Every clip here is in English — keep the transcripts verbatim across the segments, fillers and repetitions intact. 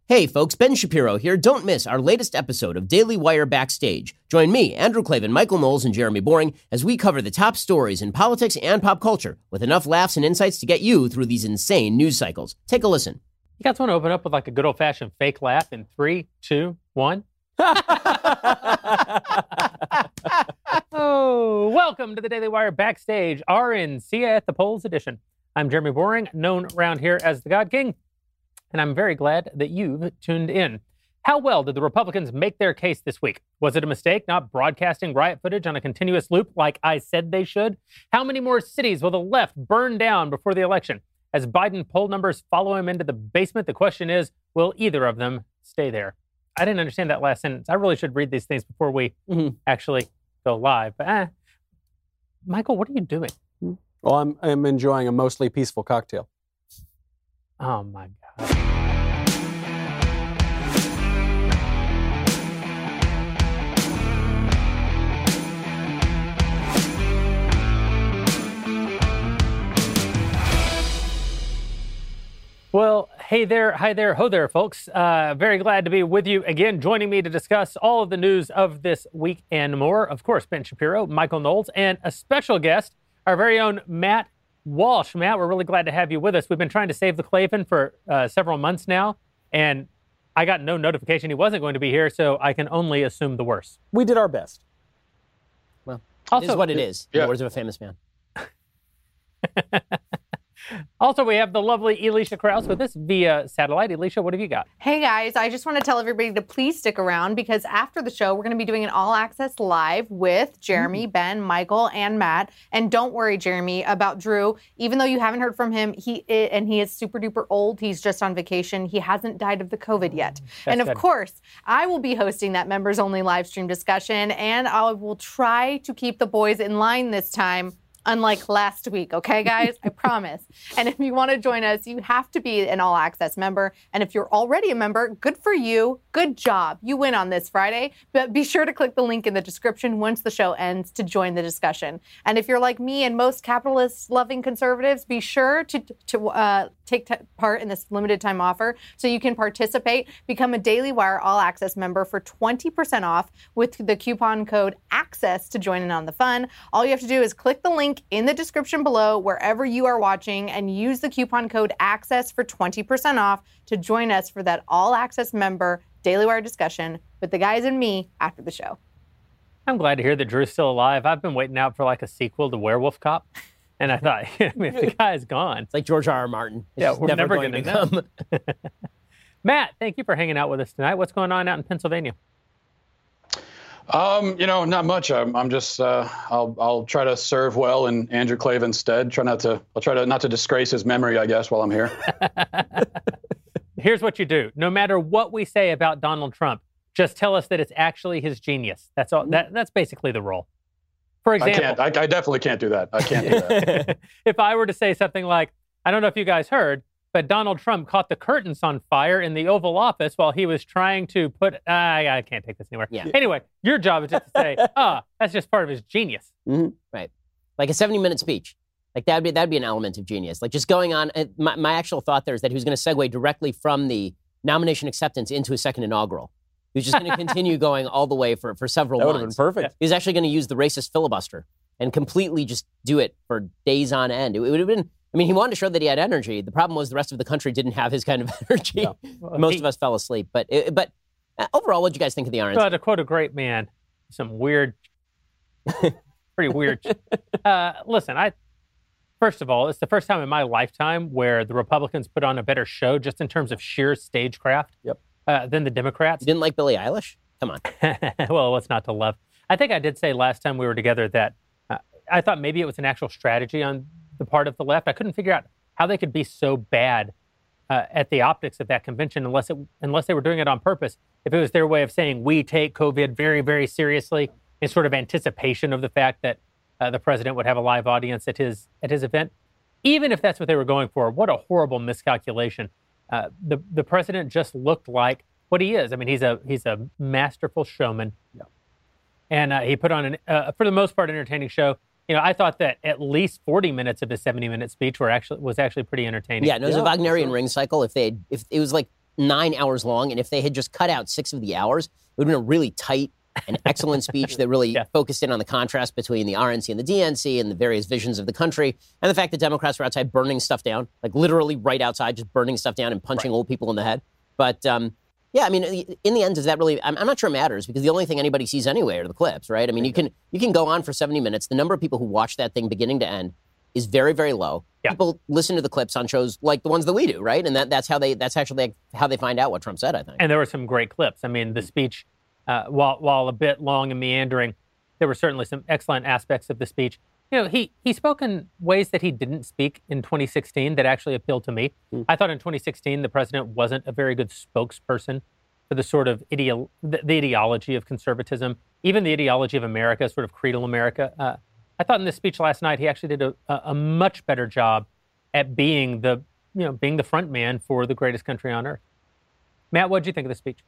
Hey folks, Ben Shapiro here. Don't miss our latest episode of Daily Wire Backstage. Join me, Andrew Klavan, Michael Knowles, and Jeremy Boring as we cover the top stories in politics and pop culture with enough laughs and insights to get you through these insane news cycles. Take a listen. You guys want to open up with like a good old-fashioned fake laugh in three, two, one? Oh, welcome to the Daily Wire Backstage, R N C at the Polls edition. I'm Jeremy Boring, known around here as the God King, and I'm very glad that you've tuned in. How well did the Republicans make their case this week? Was it a mistake not broadcasting riot footage on a continuous loop like I said they should? How many more cities will the left burn down before the election? As Biden poll numbers follow him into the basement, the question is, will either of them stay there? I didn't understand that last sentence. I really should read these things before we mm-hmm. actually go live. But, eh. Michael, what are you doing? Well, I'm, I'm enjoying a mostly peaceful cocktail. Oh, my God. Well, hey there, hi there, ho there, folks. Uh, very glad to be with you again, joining me to discuss all of the news of this week and more. Of course, Ben Shapiro, Michael Knowles, and a special guest, our very own Matt Walsh. Matt, we're really glad to have you with us. We've been trying to save the Klavan for uh, several months now, and I got no notification he wasn't going to be here, so I can only assume the worst. We did our best. Well, also, it is what it is, yeah. In the words of a famous man. Also, we have the lovely Elisha Krause with us via satellite. Elisha, what have you got? Hey, guys. I just want to tell everybody to please stick around because after the show, we're going to be doing an all-access live with Jeremy, mm-hmm. Ben, Michael, and Matt. And don't worry, Jeremy, about Drew. Even though you haven't heard from him, he and he is super-duper old. He's just on vacation. He hasn't died of the COVID yet. That's and, of good. course, I will be hosting that members-only live stream discussion, and I will try to keep the boys in line this time. Unlike last week, okay, guys? I promise. And if you want to join us, you have to be an all-access member. And if you're already a member, good for you. Good job. You win on this Friday. But be sure to click the link in the description once the show ends to join the discussion. And if you're like me and most capitalist-loving conservatives, be sure to, to uh, take t- part in this limited-time offer so you can participate. Become a Daily Wire all-access member for twenty percent off with the coupon code ACCESS to join in on the fun. All you have to do is click the link in the description below wherever you are watching and use the coupon code ACCESS for twenty percent off to join us for that all-access member Daily Wire discussion with the guys and me after the show. I'm glad to hear that Drew's still alive. I've been waiting out for like a sequel to Werewolf Cop. And I thought, I mean, if the guy's gone. It's like George R. R. Martin. It's yeah, we're never, never going to come. Matt, thank you for hanging out with us tonight. What's going on out in Pennsylvania? Um, you know, not much. I'm, I'm just, uh, I'll, I'll try to serve well in Andrew Klavan's stead. Try not to, I'll try to not to disgrace his memory, I guess, while I'm here. Here's what you do. No matter what we say about Donald Trump, just tell us that it's actually his genius. That's all. That, that's basically the role. For example, I can't. I, I definitely can't do that. I can't do that. If I were to say something like, I don't know if you guys heard, but Donald Trump caught the curtains on fire in the Oval Office while he was trying to put, uh, I can't take this anywhere. Yeah. Anyway, your job is just to say, ah, oh, that's just part of his genius. Mm-hmm. Right. Like a seventy minute speech. Like that'd be, that'd be an element of genius. Like just going on, uh, my, my actual thought there is that he was going to segue directly from the nomination acceptance into his second inaugural. He was just going to continue going all the way for, for several that months. That would have been perfect. He was actually going to use the racist filibuster and completely just do it for days on end. It, it would have been, I mean, he wanted to show that he had energy. The problem was the rest of the country didn't have his kind of energy. Yeah. Well, Most he, of us fell asleep. But it, but uh, overall, what did you guys think of the R N C? Well, to quote a great man, some weird, pretty weird. Uh, listen, I first of all, it's the first time in my lifetime where the Republicans put on a better show just in terms of sheer stagecraft. Yep. Uh, than the Democrats. You didn't like Billie Eilish? Come on. Well, what's not to love? I think I did say last time we were together that uh, I thought maybe it was an actual strategy on the part of the left. I couldn't figure out how they could be so bad uh, at the optics of that convention unless it unless they were doing it on purpose. If it was their way of saying we take COVID very, very seriously in sort of anticipation of the fact that uh, the president would have a live audience at his at his event. Even if that's what they were going for, what a horrible miscalculation. Uh, the the president just looked like what he is. I mean, he's a he's a masterful showman, yeah. and uh, he put on an uh, for the most part entertaining show. You know, I thought that at least forty minutes of his seventy minute speech were actually was actually pretty entertaining. Yeah, no, it was yeah, a Wagnerian sure. ring cycle. If they if it was like nine hours long, and if they had just cut out six of the hours, it would have been a really tight and excellent speech that really yeah. focused in on the contrast between the R N C and the D N C and the various visions of the country, and the fact that Democrats were outside burning stuff down, like literally right outside, just burning stuff down and punching right. old people in the head. But, um, yeah, I mean, in the end, does that really, I'm, I'm not sure it matters, because the only thing anybody sees anyway are the clips, right? I mean, you can you can go on for seventy minutes. The number of people who watch that thing beginning to end is very, very low. Yeah. People listen to the clips on shows like the ones that we do, right? And that that's how they, that's actually how they find out what Trump said, I think. And there were some great clips. I mean, the speech, Uh, while while a bit long and meandering, there were certainly some excellent aspects of the speech. You know, he he spoke in ways that he didn't speak in twenty sixteen that actually appealed to me. Mm. I thought in twenty sixteen the president wasn't a very good spokesperson for the sort of ideo- the, the ideology of conservatism, even the ideology of America, sort of creedal America. Uh, I thought in this speech last night he actually did a, a, a much better job at being the you know being the front man for the greatest country on earth. Matt, what did you think of the speech?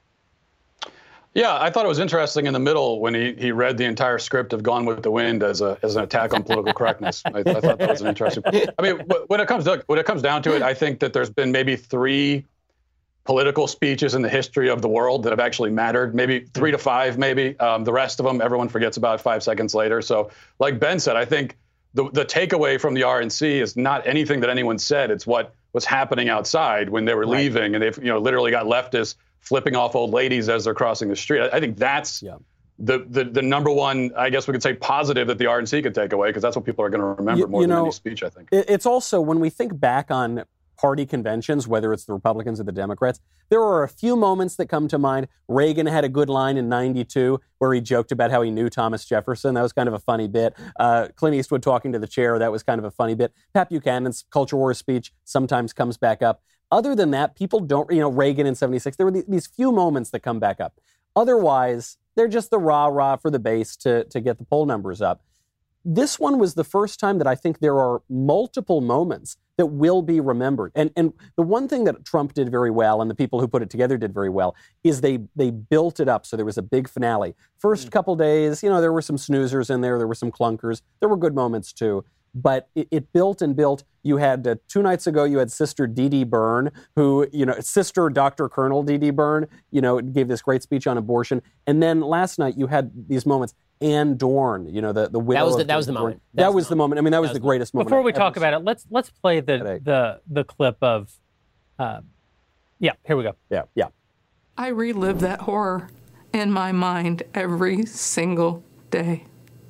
Yeah, I thought it was interesting in the middle when he, he read the entire script of Gone with the Wind as a as an attack on political correctness. I, I thought that was an interesting. I mean, when it comes to, when it comes down to it, I think that there's been maybe three political speeches in the history of the world that have actually mattered. Maybe three to five, maybe. Um, the rest of them, everyone forgets about five seconds later. So, like Ben said, I think the the takeaway from the R N C is not anything that anyone said. It's what was happening outside when they were right. leaving, and they've you know literally got leftists flipping off old ladies as they're crossing the street. I, I think that's yeah. the, the the number one, I guess we could say, positive that the R N C could take away, because that's what people are going to remember you, more you than know, any speech, I think. It's also, when we think back on party conventions, whether it's the Republicans or the Democrats, there are a few moments that come to mind. Reagan had a good line in ninety-two where he joked about how he knew Thomas Jefferson. That was kind of a funny bit. Uh, Clint Eastwood talking to the chair, that was kind of a funny bit. Pat Buchanan's Culture War speech sometimes comes back up. Other than that, people don't, you know, Reagan in seventy-six, there were these few moments that come back up. Otherwise, they're just the rah-rah for the base to, to get the poll numbers up. This one was the first time that I think there are multiple moments that will be remembered. And and the one thing that Trump did very well, and the people who put it together did very well, is they they built it up so there was a big finale. First mm. couple days, you know, there were some snoozers in there, there were some clunkers, there were good moments too. But it, it built and built. You had, uh, two nights ago, you had Sister Dee Dee Byrne, who, you know, Sister Doctor Colonel Dee Dee Byrne, you know, gave this great speech on abortion. And then last night, you had these moments. Ann Dorn, you know, the, the widow That was the, of that was the moment. That, that was the moment. I mean, that, that was the greatest moment. Before we talk about it, let's let's play the the, the clip of, uh, yeah, here we go. Yeah, yeah. I relive that horror in my mind every single day.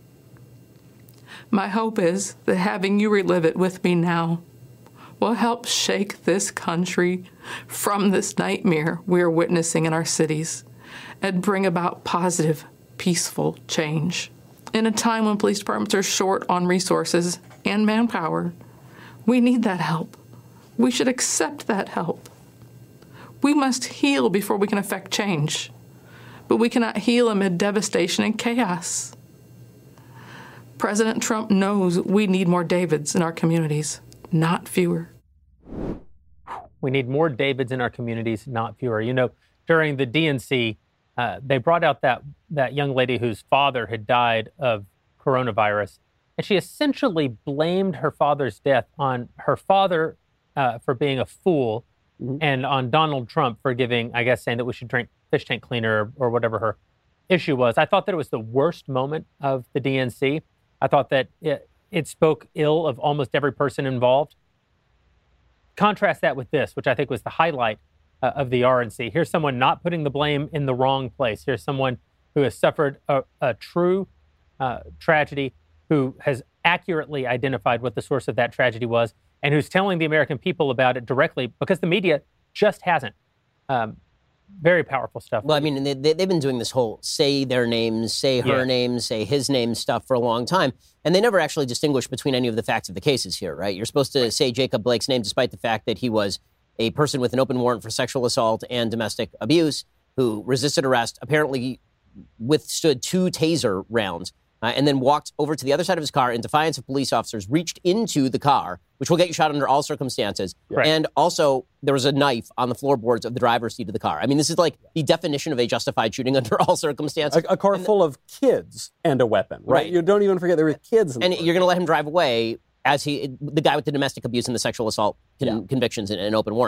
My hope is that having you relive it with me now will help shake this country from this nightmare we are witnessing in our cities and bring about positive, peaceful change. In a time when police departments are short on resources and manpower, we need that help. We should accept that help. We must heal before we can affect change, but we cannot heal amid devastation and chaos. President Trump knows we need more Davids in our communities, not fewer. We need more Davids in our communities, not fewer. You know, during the D N C, uh, they brought out that, that young lady whose father had died of coronavirus, and she essentially blamed her father's death on her father uh, for being a fool, mm-hmm. and on Donald Trump for giving, I guess, saying that we should drink fish tank cleaner or, or whatever her issue was. I thought that it was the worst moment of the D N C. I thought that it, it spoke ill of almost every person involved. Contrast that with this, which I think was the highlight uh, of the R N C. Here's someone not putting the blame in the wrong place. Here's someone who has suffered a, a true uh, tragedy, who has accurately identified what the source of that tragedy was, and who's telling the American people about it directly, because the media just hasn't. Um, Very powerful stuff. Well, I mean, they, they've been doing this whole say their names, say her yeah. name, say his name stuff for a long time. And they never actually distinguish between any of the facts of the cases here, right? You're supposed to say Jacob Blake's name despite the fact that he was a person with an open warrant for sexual assault and domestic abuse who resisted arrest, apparently withstood two taser rounds, uh, and then walked over to the other side of his car in defiance of police officers, reached into the car, which will get you shot under all circumstances. Right. And also, there was a knife on the floorboards of the driver's seat of the car. I mean, this is like the definition of a justified shooting under all circumstances. A, a car and full of kids and a weapon, right? right. You don't even forget there were kids in And the you're going to let him drive away as he, the guy with the domestic abuse and the sexual assault con- yeah. convictions and an open warrant.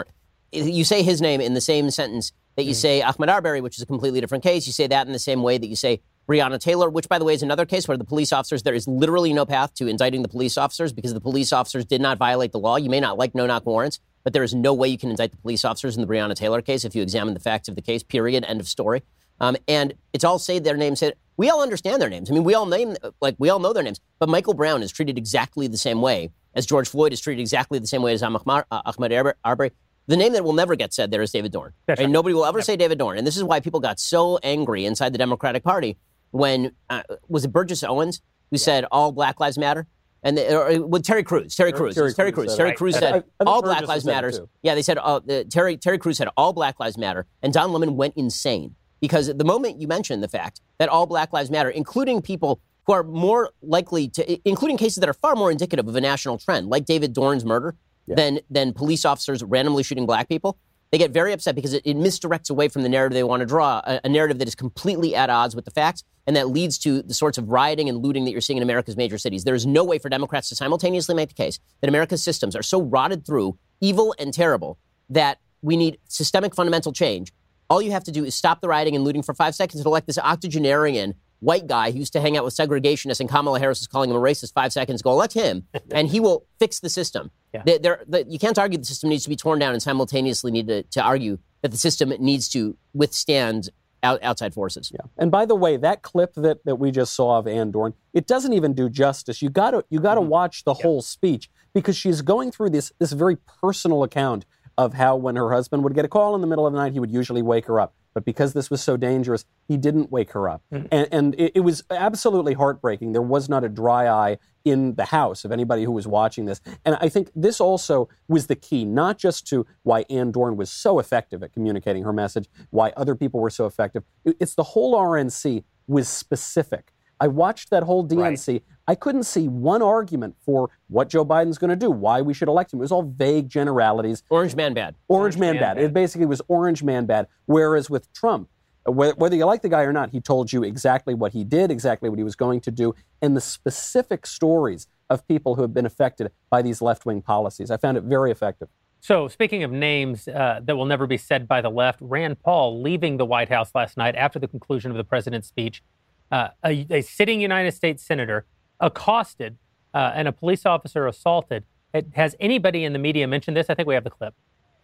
you say his name in the same sentence that you mm. say Ahmaud Arbery, which is a completely different case. You say that in the same way that you say Breonna Taylor, which, by the way, is another case where the police officers, there is literally no path to indicting the police officers because the police officers did not violate the law. You may not like no-knock warrants, but there is no way you can indict the police officers in the Breonna Taylor case if you examine the facts of the case, period, end of story. Um, and it's all say their names. We all understand their names. I mean, we all name, like, we all know their names. But Michael Brown is treated exactly the same way as George Floyd is treated exactly the same way as Ahmaud, uh, Ahmaud Arbery. The name that will never get said there is David Dorn. Right? Right. Nobody will ever yep. say David Dorn. And this is why people got so angry inside the Democratic Party when, uh, was it Burgess Owens who yeah. said all Black Lives Matter? And the, or, with Terry Crews, Terry Crews, Terry, Terry Crews, Terry Crews said, right. said all Burgess Black Lives Matter. Yeah, they said uh, the, Terry Terry Crews said all Black Lives Matter, and Don Lemon went insane because the moment you mentioned the fact that all Black Lives Matter, including people who are more likely to, including cases that are far more indicative of a national trend, like David Dorn's murder, yeah. than than police officers randomly shooting black people, they get very upset because it, it misdirects away from the narrative they want to draw, a, a narrative that is completely at odds with the facts. And that leads to the sorts of rioting and looting that you're seeing in America's major cities. There is no way for Democrats to simultaneously make the case that America's systems are so rotted through, evil and terrible, that we need systemic fundamental change. All you have to do is stop the rioting and looting for five seconds and elect this octogenarian white guy who used to hang out with segregationists, and Kamala Harris is calling him a racist five seconds ago. Elect him, and he will fix the system. Yeah. They're, they're, they're, you can't argue the system needs to be torn down and simultaneously need to, to argue that the system needs to withstand outside forces. Yeah. And by the way, that clip that, that we just saw of Ann Dorn, it doesn't even do justice. You got to you got to mm-hmm. watch the yeah. whole speech because she's going through this this very personal account of how when her husband would get a call in the middle of the night, he would usually wake her up. But because this was so dangerous, he didn't wake her up. Mm-hmm. And, and it, it was absolutely heartbreaking. There was not a dry eye in the house of anybody who was watching this. And I think this also was the key, not just to why Ann Dorn was so effective at communicating her message, why other people were so effective. It's the whole R N C was specific. I watched that whole D N C. Right. I couldn't see one argument for what Joe Biden's going to do, why we should elect him. It was all vague generalities. Orange man bad. Orange, Orange man, man bad. bad. It basically was orange man bad. Whereas with Trump, whether you like the guy or not, he told you exactly what he did, exactly what he was going to do, and the specific stories of people who have been affected by these left-wing policies. I found it very effective. So speaking of names uh, that will never be said by the left, Rand Paul leaving the White House last night after the conclusion of the president's speech, uh, a, a sitting United States senator accosted uh, and a police officer assaulted. It, has anybody in the media mentioned this? I think we have the clip.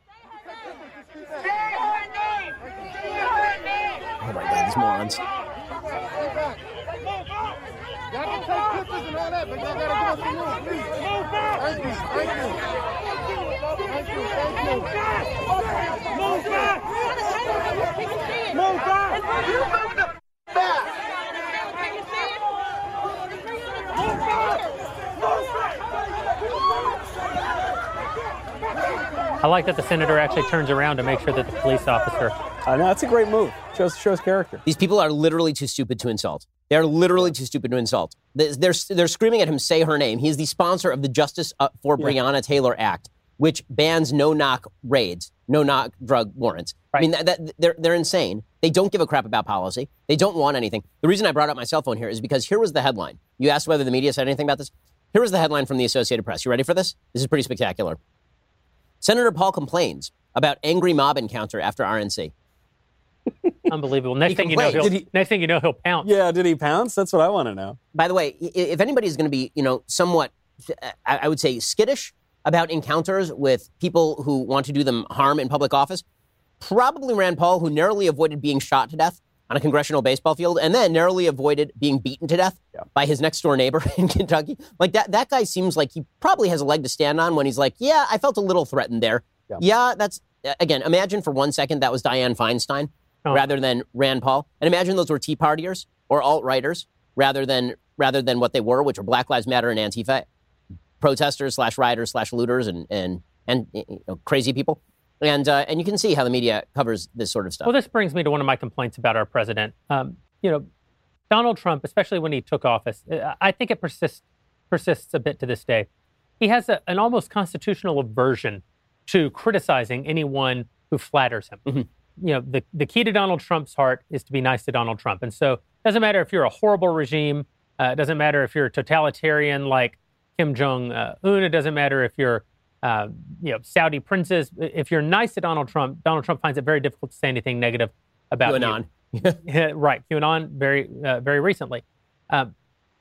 Oh my God, these morons. Y'all can take pictures and all that, but y'all gotta give us some room, please. Thank you, thank you. Thank you, thank you. Move back! Move back! You move the back! Move back! Move back! I like that the senator actually turns around to make sure that the police officer... I know, that's a great move. Shows, shows character. These people are literally too stupid to insult. They're literally too stupid to insult. They're, they're screaming at him, say her name. He is the sponsor of the Justice for yeah. Breonna Taylor Act, which bans no-knock raids, no-knock drug warrants. Right. I mean, that, that, they're, they're insane. They don't give a crap about policy. They don't want anything. The reason I brought up my cell phone here is because here was the headline. You asked whether the media said anything about this. Here was the headline from the Associated Press. You ready for this? This is pretty spectacular. Senator Paul complains about angry mob encounter after R N C. Unbelievable. Next thing you know, he'll, he, next thing you know, he'll pounce. Yeah, did he pounce? That's what I want to know. By the way, if anybody is going to be, you know, somewhat, I would say, skittish about encounters with people who want to do them harm in public office, probably Rand Paul, who narrowly avoided being shot to death on a congressional baseball field and then narrowly avoided being beaten to death yeah. by his next door neighbor in Kentucky. Like that, that guy seems like he probably has a leg to stand on when he's like, yeah, I felt a little threatened there. Yeah, yeah that's, again, imagine for one second that was Dianne Feinstein. Oh. Rather than Rand Paul. And imagine those were Tea Partiers or alt-righters rather than rather than what they were, which were Black Lives Matter and Antifa protesters slash rioters slash looters and and and you know, crazy people. And uh, and you can see how the media covers this sort of stuff. Well, this brings me to one of my complaints about our president. Um, you know, Donald Trump, especially when he took office, I think it persists persists a bit to this day. He has a, an almost constitutional aversion to criticizing anyone who flatters him. Mm-hmm. You know, the, the key to Donald Trump's heart is to be nice to Donald Trump. And so it doesn't matter if you're a horrible regime. Uh, it doesn't matter if you're totalitarian like Kim Jong-un. It doesn't matter if you're uh, you know, Saudi princes. If you're nice to Donald Trump, Donald Trump finds it very difficult to say anything negative about QAnon. you. Right, QAnon, very, uh, very recently. Um,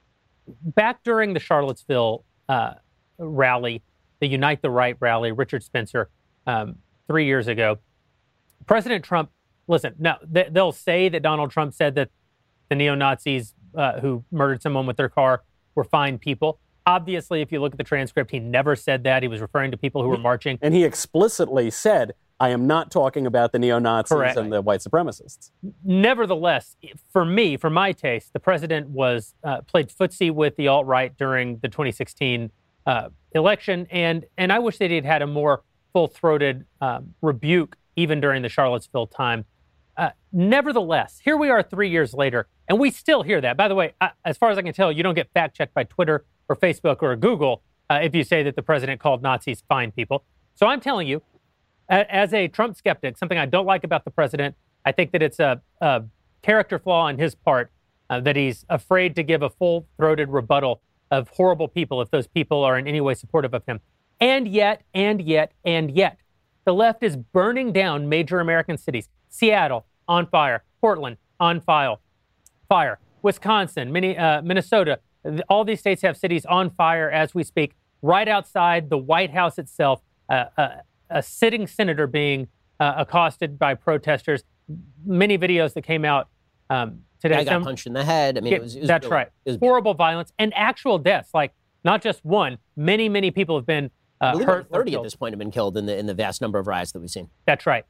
back during the Charlottesville uh, rally, the Unite the Right rally, Richard Spencer, um, three years ago, President Trump, listen, now th- they'll say that Donald Trump said that the neo-Nazis uh, who murdered someone with their car were fine people. Obviously, if you look at the transcript, he never said that. He was referring to people who were marching. And he explicitly said, I am not talking about the neo-Nazis Correct. and the white supremacists. Nevertheless, for me, for my taste, the president was uh, played footsie with the alt-right during the twenty sixteen uh, election, and and I wish that he'd had a more full-throated um, rebuke even during the Charlottesville time. Uh, nevertheless, here we are three years later, and we still hear that. By the way, I, as far as I can tell, you don't get fact-checked by Twitter or Facebook or Google uh, if you say that the president called Nazis fine people. So I'm telling you, as a Trump skeptic, something I don't like about the president, I think that it's a, a character flaw on his part, uh, that he's afraid to give a full-throated rebuttal of horrible people if those people are in any way supportive of him. And yet, and yet, and yet, the left is burning down major American cities. Seattle, on fire. Portland, on fire. Fire. Wisconsin, Mini, uh, Minnesota, all these states have cities on fire as we speak. Right outside the White House itself, uh, uh, a sitting senator being uh, accosted by protesters. Many videos that came out um, today. I got Some, punched in the head. I mean, it was, it was that's really, right. it was Horrible violence and actual deaths. Like not just one. Many, many people have been uh, I believe hurt. over thirty at this point have been killed in the in the vast number of riots that we've seen. That's right.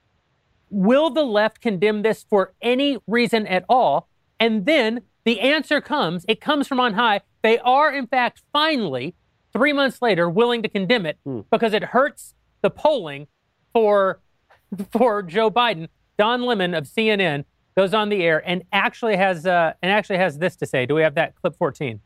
Will the left condemn this for any reason at all? And then the answer comes. It comes from on high. They are, in fact, finally, three months later, willing to condemn it Hmm. because it hurts the polling for for Joe Biden. Don Lemon of C N N goes on the air and actually has uh, and actually has this to say. Do we have that clip fourteen?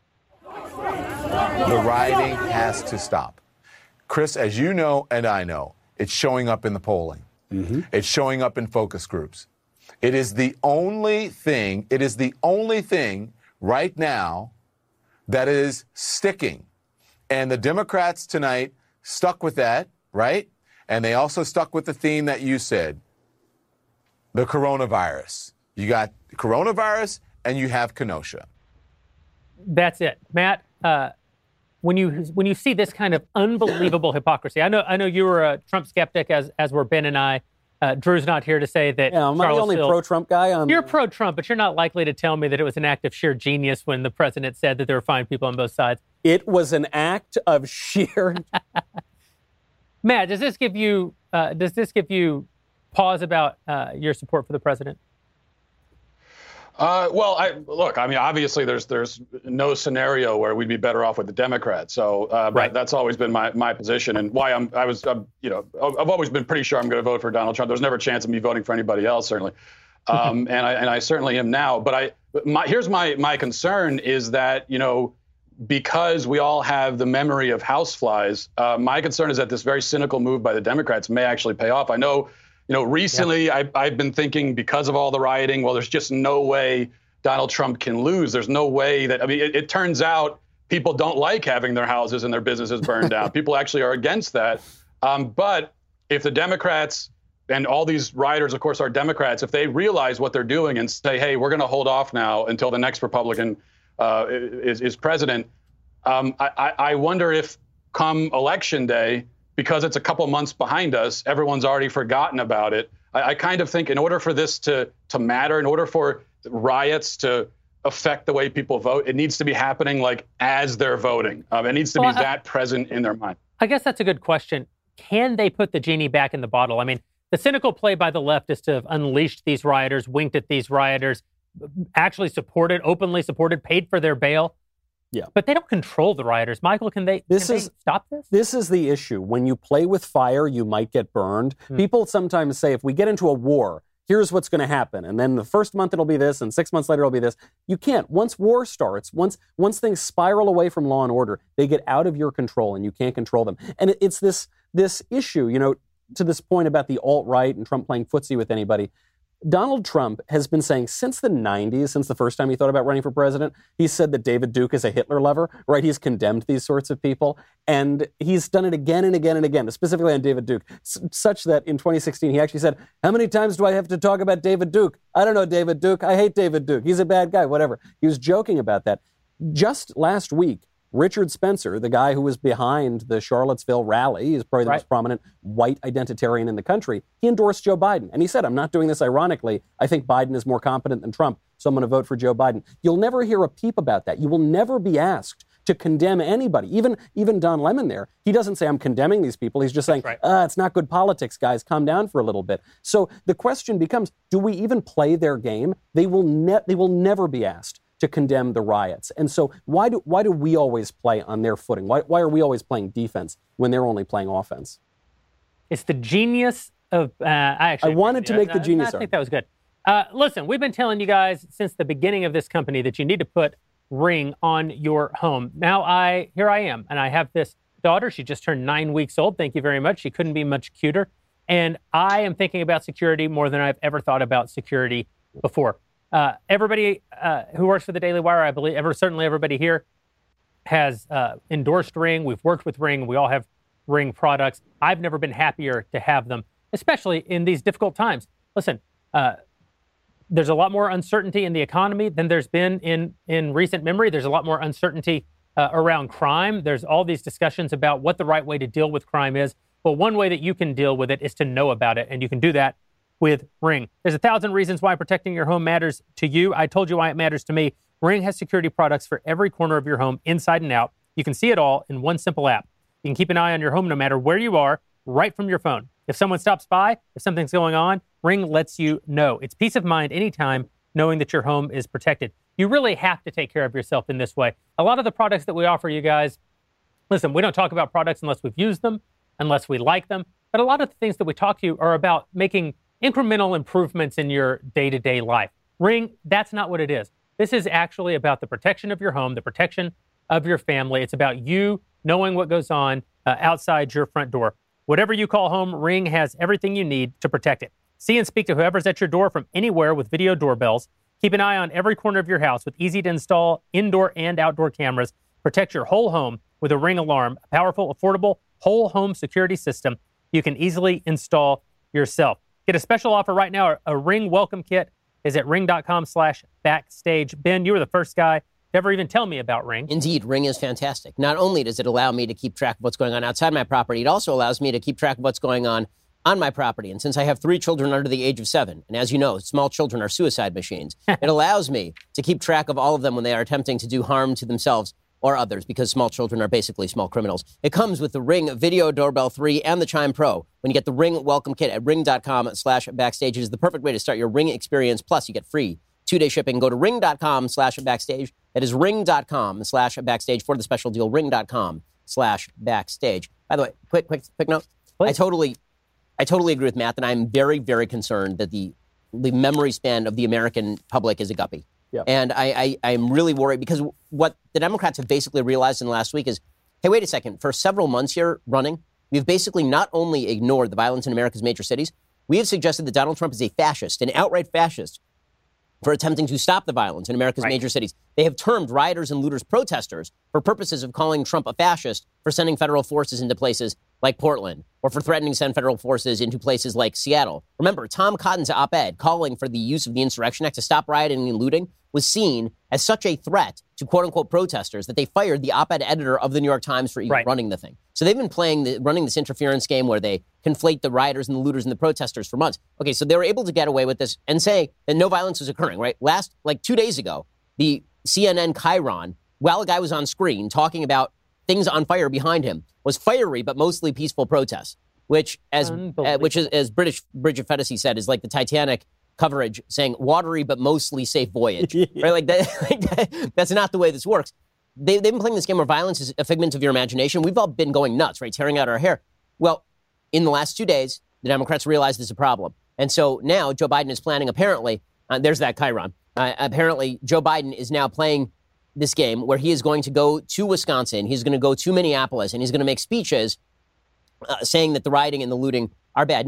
The rioting has to stop. Chris, as you know and I know, it's showing up in the polling. Mm-hmm. It's showing up in focus groups. It is the only thing, it is the only thing right now that is sticking. And the Democrats tonight stuck with that, right? And they also stuck with the theme that you said, the coronavirus. You got coronavirus and you have Kenosha. That's it, Matt. Uh, when you when you see this kind of unbelievable hypocrisy, I know I know you were a Trump skeptic, as as were Ben and I. Uh, Drew's not here to say that. Yeah, am I the only pro-Trump guy on? You're pro-Trump, but you're not likely to tell me that it was an act of sheer genius when the president said that there were fine people on both sides. It was an act of sheer. Matt, does this give you uh, does this give you pause about uh, your support for the president? Uh, well, I, look, I mean, obviously there's there's no scenario where we'd be better off with the Democrats. So uh, right. that's always been my, my position and why I'm I was, um, you know, I've always been pretty sure I'm going to vote for Donald Trump. There's never a chance of me voting for anybody else, certainly. Um, and I and I certainly am now. But I my, here's my my concern is that, you know, because we all have the memory of houseflies, uh, my concern is that this very cynical move by the Democrats may actually pay off. I know. You know, recently yeah. I, I've been thinking because of all the rioting, well, there's just no way Donald Trump can lose. There's no way that, I mean, it, it turns out people don't like having their houses and their businesses burned down. People actually are against that. Um, but if the Democrats and all these rioters, of course, are Democrats, if they realize what they're doing and say, hey, we're going to hold off now until the next Republican uh, is, is president, um, I, I wonder if come election day, because it's a couple months behind us, everyone's already forgotten about it. I, I kind of think in order for this to to matter, in order for riots to affect the way people vote, it needs to be happening like as they're voting. Um, it needs to well, be I, that present in their mind. I guess that's a good question. Can they put the genie back in the bottle? I mean, the cynical play by the left is to have unleashed these rioters, winked at these rioters, actually supported, openly supported, paid for their bail. Yeah. But they don't control the rioters. Michael, can they, this can is, they stop this? This is the issue. When you play with fire, you might get burned. Hmm. People sometimes say, if we get into a war, here's what's going to happen. And then the first month it'll be this, and six months later it'll be this. You can't. Once war starts, once once things spiral away from law and order, they get out of your control and you can't control them. And it, it's this this issue, you know, to this point about the alt-right and Trump playing footsie with anybody. Donald Trump has been saying since the nineties, since the first time he thought about running for president, he said that David Duke is a Hitler lover, right? He's condemned these sorts of people. And he's done it again and again and again, specifically on David Duke, s- such that in twenty sixteen, he actually said, how many times do I have to talk about David Duke? I don't know David Duke. I hate David Duke. He's a bad guy, whatever. He was joking about that. Just last week, Richard Spencer, the guy who was behind the Charlottesville rally, he's probably the Right. most prominent white identitarian in the country, he endorsed Joe Biden. And he said, I'm not doing this ironically. I think Biden is more competent than Trump, so I'm going to vote for Joe Biden. You'll never hear a peep about that. You will never be asked to condemn anybody, even even Don Lemon there. He doesn't say, I'm condemning these people. He's just saying, right. ah, it's not good politics, guys. Calm down for a little bit. So the question becomes, do we even play their game? They will, ne- they will never be asked to condemn the riots. And so why do why do we always play on their footing? Why, why are we always playing defense when they're only playing offense? It's the genius of, uh, I actually I wanted to agree with make you. the genius I, I think that was good. Uh, listen, we've been telling you guys since the beginning of this company that you need to put Ring on your home. Now I, here I am, and I have this daughter. She just turned nine weeks old. Thank you very much. She couldn't be much cuter. And I am thinking about security more than I've ever thought about security before. Uh, everybody uh, who works for the Daily Wire, I believe, ever certainly everybody here has uh, endorsed Ring. We've worked with Ring. We all have Ring products. I've never been happier to have them, especially in these difficult times. Listen, uh, there's a lot more uncertainty in the economy than there's been in, in recent memory. There's a lot more uncertainty uh, around crime. There's all these discussions about what the right way to deal with crime is. Well, one way that you can deal with it is to know about it, and you can do that with Ring. There's a thousand reasons why protecting your home matters to you. I told you why it matters to me. Ring has security products for every corner of your home, inside and out. You can see it all in one simple app. You can keep an eye on your home no matter where you are, right from your phone. If someone stops by, if something's going on, Ring lets you know. It's peace of mind anytime knowing that your home is protected. You really have to take care of yourself in this way. A lot of the products that we offer you guys, listen, we don't talk about products unless we've used them, unless we like them. But a lot of the things that we talk to you are about making incremental improvements in your day-to-day life. Ring, that's not what it is. This is actually about the protection of your home, the protection of your family. It's about you knowing what goes on uh, outside your front door. Whatever you call home, Ring has everything you need to protect it. See and speak to whoever's at your door from anywhere with video doorbells. Keep an eye on every corner of your house with easy-to-install indoor and outdoor cameras. Protect your whole home with a Ring alarm, a powerful, affordable, whole home security system you can easily install yourself. Get a special offer right now. A Ring welcome kit is at ring.com slash backstage. Ben, you were the first guy to ever even tell me about Ring. Indeed, Ring is fantastic. Not only does it allow me to keep track of what's going on outside my property, it also allows me to keep track of what's going on on my property. And since I have three children under the age of seven, and as you know, small children are suicide machines, it allows me to keep track of all of them when they are attempting to do harm to themselves or others, because small children are basically small criminals. It comes with the Ring Video Doorbell three and the Chime Pro. When you get the Ring welcome kit at ring.com slash backstage, it is the perfect way to start your Ring experience. Plus, you get free two-day shipping. Go to ring.com slash backstage. That is ring.com slash backstage for the special deal, ring.com slash backstage. By the way, quick, quick, quick note. Please. I totally, I totally agree with Matt that I'm very, very concerned that the the memory span of the American public is a guppy. Yep. And I, I, I'm really worried because what the Democrats have basically realized in the last week is, hey, wait a second, for several months here running, we've basically not only ignored the violence in America's major cities, we have suggested that Donald Trump is a fascist, an outright fascist, for attempting to stop the violence in America's Right. major cities. They have termed rioters and looters protesters for purposes of calling Trump a fascist for sending federal forces into places like Portland, or for threatening to send federal forces into places like Seattle. Remember, Tom Cotton's op-ed calling for the use of the Insurrection Act to stop rioting and looting was seen as such a threat to quote-unquote protesters that they fired the op-ed editor of the New York Times for even Right. running the thing. So they've been playing, the, running this interference game where they conflate the rioters and the looters and the protesters for months. Okay, so they were able to get away with this and say that no violence was occurring, right? Last, like two days ago, the C N N Chiron, while a guy was on screen talking about things on fire behind him, was fiery but mostly peaceful protests, which, as uh, which is, as British Bridget Fetisi said, is like the Titanic coverage saying watery but mostly safe voyage, right? Like, that, like that, that's not the way this works. They, they've been playing this game where violence is a figment of your imagination. We've all been going nuts, right? Tearing out our hair. Well, in the last two days, the Democrats realized there's a problem. And so now Joe Biden is planning, apparently, uh, there's that Chiron. Uh, apparently, Joe Biden is now playing this game where he is going to go to Wisconsin. He's going to go to Minneapolis, and he's going to make speeches uh, saying that the rioting and the looting are bad. Now,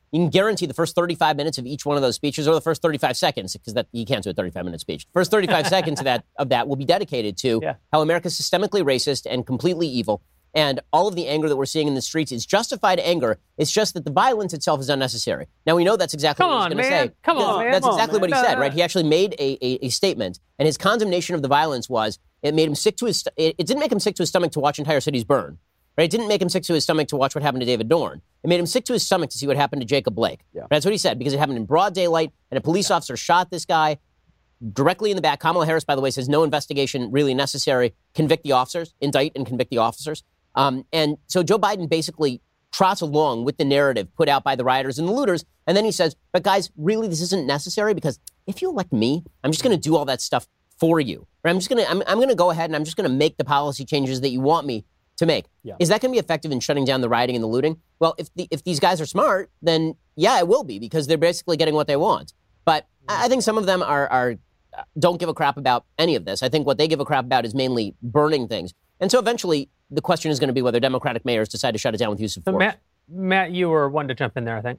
you can guarantee the first thirty-five minutes of each one of those speeches, or the first thirty-five seconds, because that you can't do a thirty-five minute speech. First thirty-five seconds of that of that will be dedicated to yeah. how America's systemically racist and completely evil. And all of the anger that we're seeing in the streets is justified anger. It's just that the violence itself is unnecessary. Now, we know that's exactly Come what on, he's going to man. say. Come That's- on, man. That's Come on, exactly man. what he said, No, right? no. He actually made a, a, a statement, and his condemnation of the violence was it made him sick to his st- it, it didn't make him sick to his stomach to watch entire cities burn. Right? It didn't make him sick to his stomach to watch what happened to David Dorn. It made him sick to his stomach to see what happened to Jacob Blake. Yeah. That's what he said, because it happened in broad daylight, and a police yeah. officer shot this guy directly in the back. Kamala Harris, by the way, says no investigation really necessary. Convict the officers, indict and convict the officers. Um, and so Joe Biden basically trots along with the narrative put out by the rioters and the looters, and then he says, but guys, really, this isn't necessary, because if you elect me, I'm just going to do all that stuff for you. Or I'm just going to I'm, I'm going to go ahead and I'm just going to make the policy changes that you want me to make. Yeah. Is that going to be effective in shutting down the rioting and the looting? Well, if the, if these guys are smart, then yeah, it will be, because they're basically getting what they want. But I I think some of them are, are don't give a crap about any of this. I think what they give a crap about is mainly burning things. And so eventually the question is going to be whether Democratic mayors decide to shut it down with use of So force. Matt, Matt, you were one to jump in there, I think.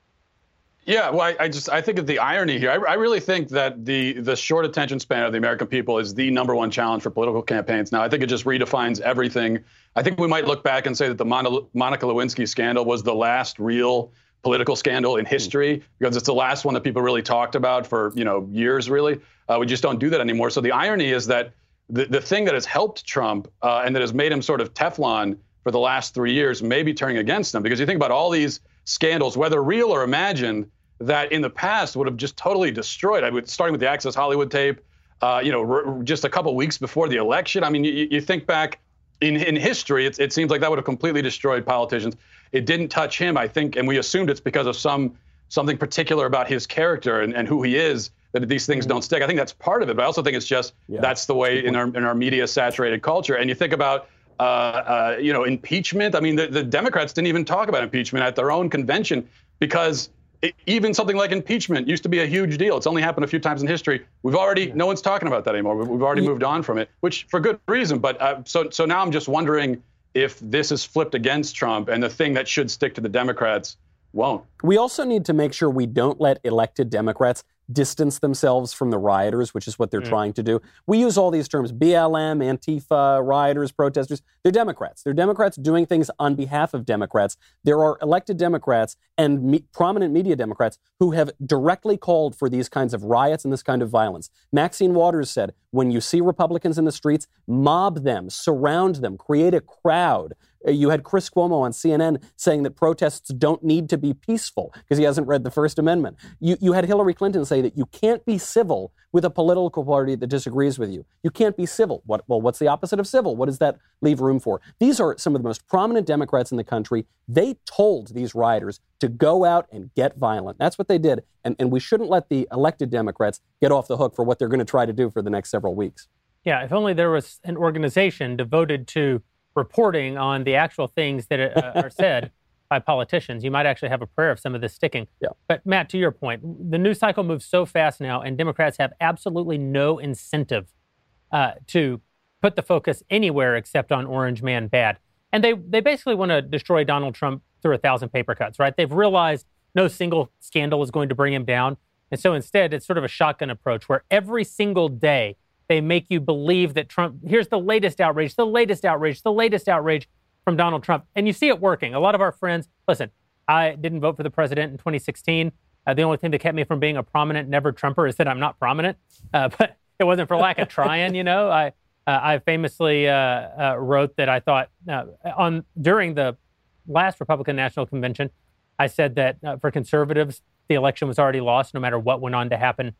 Yeah, well, I, I just I think of the irony here. I, I really think that the the short attention span of the American people is the number one challenge for political campaigns now. I think it just redefines everything. I think we might look back and say that the Mon- Monica Lewinsky scandal was the last real political scandal in history, because it's the last one that people really talked about for you know years. Really, uh, we just don't do that anymore. So the irony is that the the thing that has helped Trump uh, and that has made him sort of Teflon for the last three years may be turning against him, because you think about all these scandals, whether real or imagined, that in the past would have just totally destroyed. I would starting with the Access Hollywood tape, uh, you know, r- just a couple weeks before the election. I mean, you, you think back in in history, it, it seems like that would have completely destroyed politicians. It didn't touch him, I think, and we assumed it's because of some something particular about his character and, and who he is that these things don't stick. I think that's part of it, but I also think it's just Yeah. that's the way in our in our media saturated culture. And you think about uh, uh, you know impeachment. I mean, the, the Democrats didn't even talk about impeachment at their own convention, because It, even something like impeachment used to be a huge deal. It's only happened a few times in history. We've already, no one's talking about that anymore. We've, we've already moved on from it, which for good reason. But uh, so, so now I'm just wondering if this is flipped against Trump, and the thing that should stick to the Democrats won't. We also need to make sure we don't let elected Democrats distance themselves from the rioters, which is what they're mm. trying to do. We use all these terms, B L M, Antifa, rioters, protesters. They're Democrats. They're Democrats doing things on behalf of Democrats. There are elected Democrats and me- prominent media Democrats who have directly called for these kinds of riots and this kind of violence. Maxine Waters said, when you see Republicans in the streets, mob them, surround them, create a crowd. You had Chris Cuomo on C N N saying that protests don't need to be peaceful because he hasn't read the First Amendment. You, you had Hillary Clinton say that you can't be civil with a political party that disagrees with you. You can't be civil. What, well, what's the opposite of civil? What does that leave room for? These are some of the most prominent Democrats in the country. They told these rioters to go out and get violent. That's what they did. And, and we shouldn't let the elected Democrats get off the hook for what they're going to try to do for the next several weeks. Yeah, if only there was an organization devoted to reporting on the actual things that uh, are said by politicians, you might actually have a prayer of some of this sticking. Yeah. But Matt, to your point, the news cycle moves so fast now, and Democrats have absolutely no incentive uh, to put the focus anywhere except on Orange Man bad. And they, they basically want to destroy Donald Trump through a thousand paper cuts, right? They've realized no single scandal is going to bring him down. And so instead, it's sort of a shotgun approach where every single day they make you believe that Trump, here's the latest outrage, the latest outrage, the latest outrage from Donald Trump. And you see it working. A lot of our friends, listen, I didn't vote for the president in twenty sixteen. Uh, the only thing that kept me from being a prominent never Trumper is that I'm not prominent. Uh, but it wasn't for lack of trying, you know. I uh, I famously uh, uh, wrote that I thought uh, on during the last Republican National Convention, I said that uh, for conservatives, the election was already lost no matter what went on to happen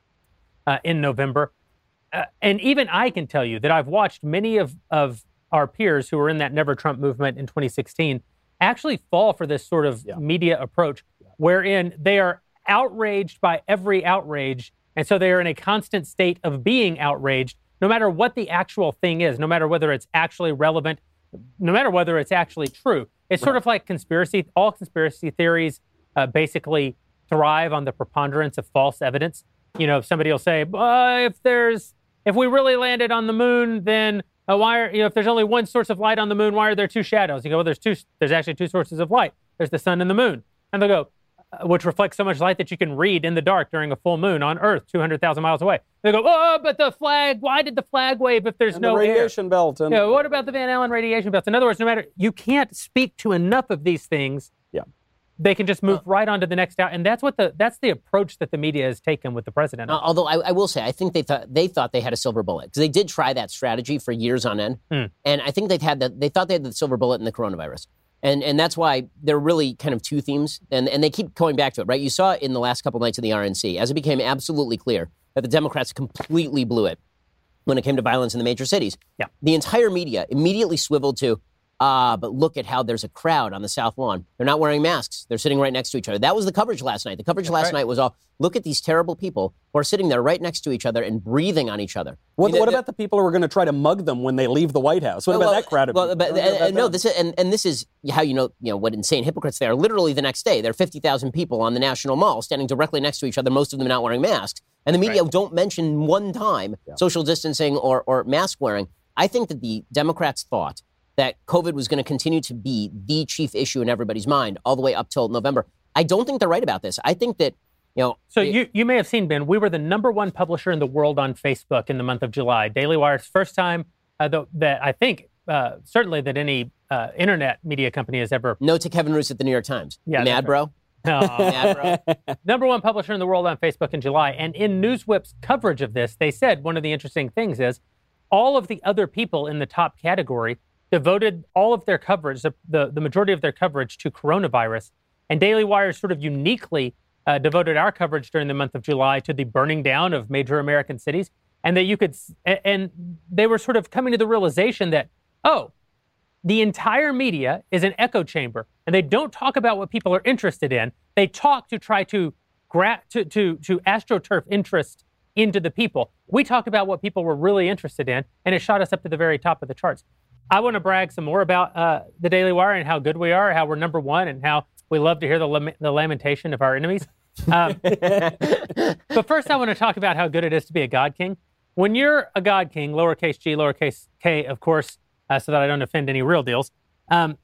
uh, in November. Uh, and even I can tell you that I've watched many of, of our peers who were in that Never Trump movement in twenty sixteen actually fall for this sort of yeah. media approach yeah. wherein they are outraged by every outrage. And so they are in a constant state of being outraged, no matter what the actual thing is, no matter whether it's actually relevant, no matter whether it's actually true. It's right. sort of like conspiracy. All conspiracy theories uh, basically thrive on the preponderance of false evidence. You know, somebody will say, uh, if there's If we really landed on the moon, then uh, why are, you know, if there's only one source of light on the moon, why are there two shadows? You go, well, there's two, there's actually two sources of light. There's the sun and the moon. And they'll go, uh, which reflects so much light that you can read in the dark during a full moon on Earth, two hundred thousand miles away. They go, oh, but the flag, why did the flag wave if there's and no the radiation air? belt. And you know, what about the Van Allen radiation belts? In other words, no matter, you can't speak to enough of these things. Yeah. They can just move uh, right on to the next out, and that's what the that's the approach that the media has taken with the president. Uh, although I, I will say, I think they thought they thought they had a silver bullet because they did try that strategy for years on end, mm. and I think they've had the, they thought they had the silver bullet in the coronavirus, and and that's why they're really kind of two themes, and and they keep going back to it, right? You saw it in the last couple nights of the R N C as it became absolutely clear that the Democrats completely blew it when it came to violence in the major cities. Yeah, the entire media immediately swiveled to. Ah, but look at how there's a crowd on the South Lawn. They're not wearing masks. They're sitting right next to each other. That was the coverage last night. The coverage last right. night was all, look at these terrible people who are sitting there right next to each other and breathing on each other. What, I mean, what about the people who are going to try to mug them when they leave the White House? What well, about that crowd of well, people? But, and, and, no, this is, and, and this is how you know, you know what insane hypocrites they are. Literally the next day, there are fifty thousand people on the National Mall standing directly next to each other, most of them not wearing masks. And the media right. don't mention one time yeah. social distancing or, or mask wearing. I think that the Democrats thought that COVID was going to continue to be the chief issue in everybody's mind all the way up till November. I don't think they're right about this. I think that, you know... So it, you, you may have seen, Ben, we were the number one publisher in the world on Facebook in the month of July. Daily Wire's first time uh, the, that I think, uh, certainly that any uh, internet media company has ever... No to Kevin Roos at the New York Times. Yeah, Mad bro? No. Mad bro? Number one publisher in the world on Facebook in July. And in Newswhip's coverage of this, they said one of the interesting things is all of the other people in the top category devoted all of their coverage, the, the, the majority of their coverage to coronavirus. And Daily Wire sort of uniquely uh, devoted our coverage during the month of July to the burning down of major American cities. And that you could, and they were sort of coming to the realization that, oh, the entire media is an echo chamber and they don't talk about what people are interested in. They talk to try to, gra- to, to, to astroturf interest into the people. We talked about what people were really interested in and it shot us up to the very top of the charts. I want to brag some more about uh, the Daily Wire and how good we are, how we're number one, and how we love to hear the, lam- the lamentation of our enemies. Um, but first, I want to talk about how good it is to be a God King. When you're a God King, lowercase g, lowercase k, of course, uh, so that I don't offend any real deals, um,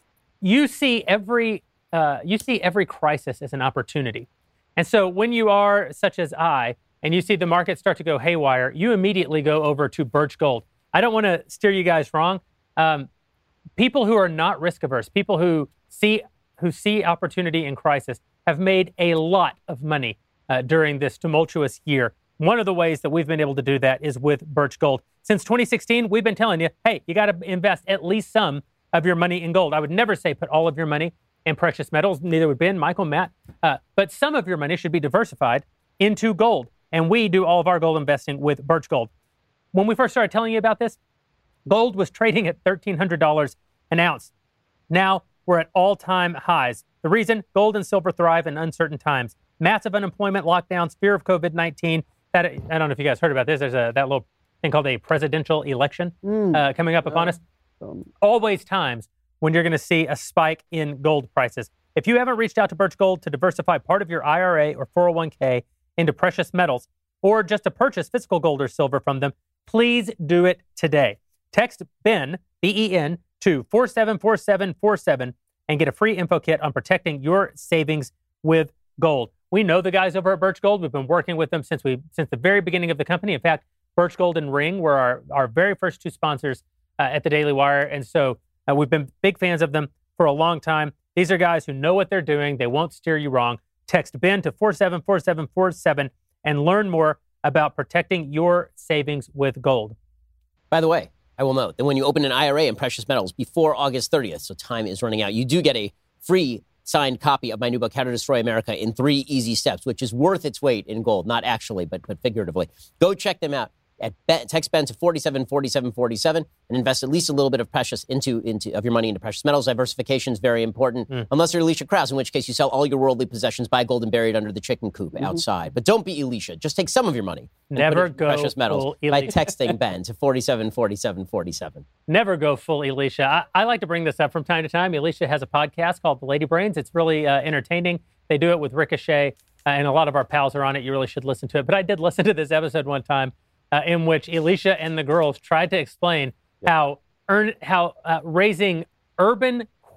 you see every uh, you see every crisis as an opportunity. And so when you are such as I, and you see the market start to go haywire, you immediately go over to Birch Gold. I don't want to steer you guys wrong. Um, people who are not risk averse, people who see who see opportunity in crisis, have made a lot of money uh, during this tumultuous year. One of the ways that we've been able to do that is with Birch Gold. Since twenty sixteen, we've been telling you, hey, you got to invest at least some of your money in gold. I would never say put all of your money in precious metals. Neither would Ben, Michael, Matt. Uh, but some of your money should be diversified into gold. And we do all of our gold investing with Birch Gold. When we first started telling you about this, gold was trading at thirteen hundred dollars an ounce. Now we're at all-time highs. The reason? Gold and silver thrive in uncertain times. Massive unemployment, lockdowns, fear of covid nineteen. That, I don't know if you guys heard about this. There's a, that little thing called a presidential election mm. uh, coming up upon uh, us. Um, Always times when you're going to see a spike in gold prices. If you haven't reached out to Birch Gold to diversify part of your I R A or four oh one k into precious metals, or just to purchase physical gold or silver from them, please do it today. Text Ben, B E N, to four seven four seven four seven and get a free info kit on protecting your savings with gold. We know the guys over at Birch Gold. We've been working with them since we since the very beginning of the company. In fact, Birch Gold and Ring were our, our very first two sponsors uh, at the Daily Wire. And so uh, we've been big fans of them for a long time. These are guys who know what they're doing. They won't steer you wrong. Text Ben to four seven four seven four seven and learn more about protecting your savings with gold. By the way, I will note that when you open an I R A in precious metals before August thirtieth, so time is running out, you do get a free signed copy of my new book, How to Destroy America in Three Easy Steps, which is worth its weight in gold. Not actually, but, but figuratively. Go check them out. At Ben, text Ben to forty-seven forty-seven forty-seven and invest at least a little bit of precious into into of your money into precious metals. Diversification is very important, mm. unless you're Alicia Krause, in which case you sell all your worldly possessions, buy gold and bury it under the chicken coop mm-hmm. outside. But don't be Alicia. Just take some of your money. Never and put it go precious metals full by texting Ben to forty-seven forty-seven forty-seven. Never go full Alicia. I, I like to bring this up from time to time. Alicia has a podcast called The Lady Brains. It's really uh, entertaining. They do it with Ricochet, uh, and a lot of our pals are on it. You really should listen to it. But I did listen to this episode one time. Uh, in which Alicia and the girls tried to explain how earn, how uh, raising urban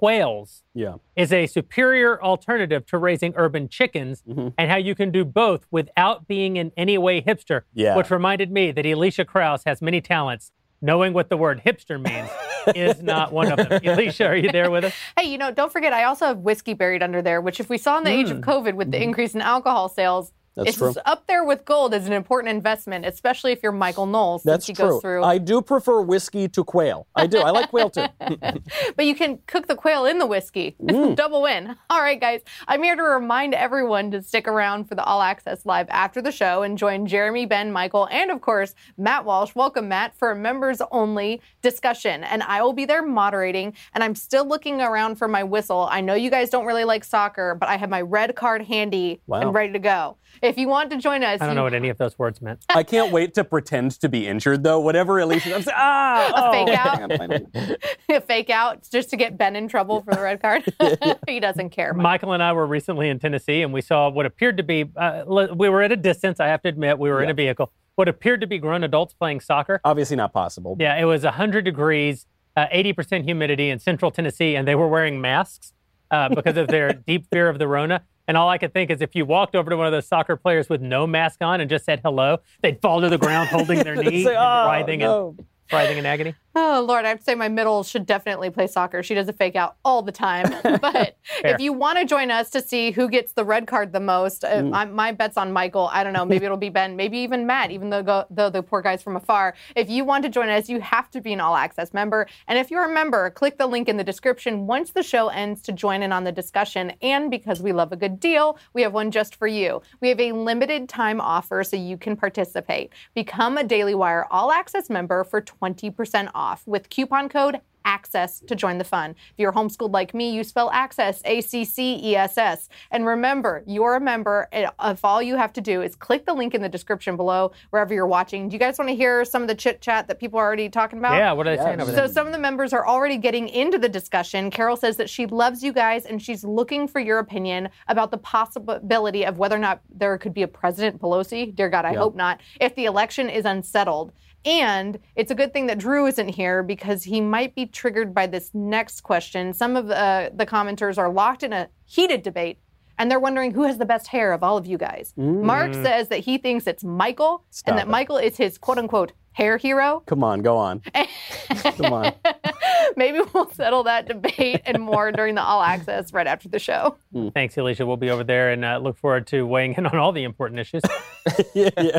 quails Yeah. is a superior alternative to raising urban chickens, Mm-hmm. and how you can do both without being in any way hipster, Yeah. which reminded me that Elisha Krause has many talents. Knowing what the word hipster means is not one of them. Elisha, are you there with us? Hey, you know, don't forget, I also have whiskey buried under there, which if we saw in the age of COVID with the increase in alcohol sales, That's it's true. up there with gold as an important investment, especially if you're Michael Knowles, That's since he true. goes through. I do prefer whiskey to quail. I do. I like quail too. But you can cook the quail in the whiskey. Mm. Double win. All right, guys. I'm here to remind everyone to stick around for the All Access Live after the show and join Jeremy, Ben, Michael, and of course, Matt Walsh. Welcome, Matt, for a members-only discussion. And I will be there moderating, and I'm still looking around for my whistle. I know you guys don't really like soccer, but I have my red card handy Wow. and ready to go. If you want to join us, I don't you know what any of those words meant. I can't wait to pretend to be injured, though. Whatever Alicia does, ah, A oh, fake out? hang on, hang on. fake out just to get Ben in trouble for the red card. He doesn't care. Mike. Michael and I were recently in Tennessee, and we saw what appeared to be, uh, le- we were at a distance, I have to admit, we were in Yeah. a vehicle, what appeared to be grown adults playing soccer. Obviously not possible. Yeah, it was one hundred degrees, uh, eighty percent humidity in central Tennessee, and they were wearing masks uh, because of their deep fear of the Rona. And all I could think is if you walked over to one of those soccer players with no mask on and just said hello, they'd fall to the ground holding their knee, Say, and "Oh, writhing, no." in, writhing in agony. Oh, Lord, I have to say my middle should definitely play soccer. She does a fake out all the time. But Fair. if you want to join us to see who gets the red card the most, uh, I, my bet's on Michael. I don't know. Maybe it'll be Ben. Maybe even Matt, even though, go, though the poor guy's from afar. If you want to join us, you have to be an All Access member. And if you're a member, click the link in the description once the show ends to join in on the discussion. And because we love a good deal, we have one just for you. We have a limited time offer so you can participate. Become a Daily Wire All Access member for twenty percent off with coupon code ACCESS to join the fun. If you're homeschooled like me, you spell access, A C C E S S. And remember, you're a member. If all you have to do is click the link in the description below, wherever you're watching. Do you guys want to hear some of the chit chat that people are already talking about? Yeah, what are they saying Yes. over So there? some of the members are already getting into the discussion. Carol says that she loves you guys and she's looking for your opinion about the possibility of whether or not there could be a President Pelosi. Dear God, I Yeah. hope not. If the election is unsettled. And it's a good thing that Drew isn't here because he might be triggered by this next question. Some of uh, the commenters are locked in a heated debate, and they're wondering who has the best hair of all of you guys. Mark says that he thinks it's Michael, Stop and that it. Michael is his quote-unquote hair hero. Come on, go on. Come on. Maybe we'll settle that debate and more during the All Access right after the show. Thanks, Alicia. We'll be over there and uh, look forward to weighing in on all the important issues. yeah, yeah.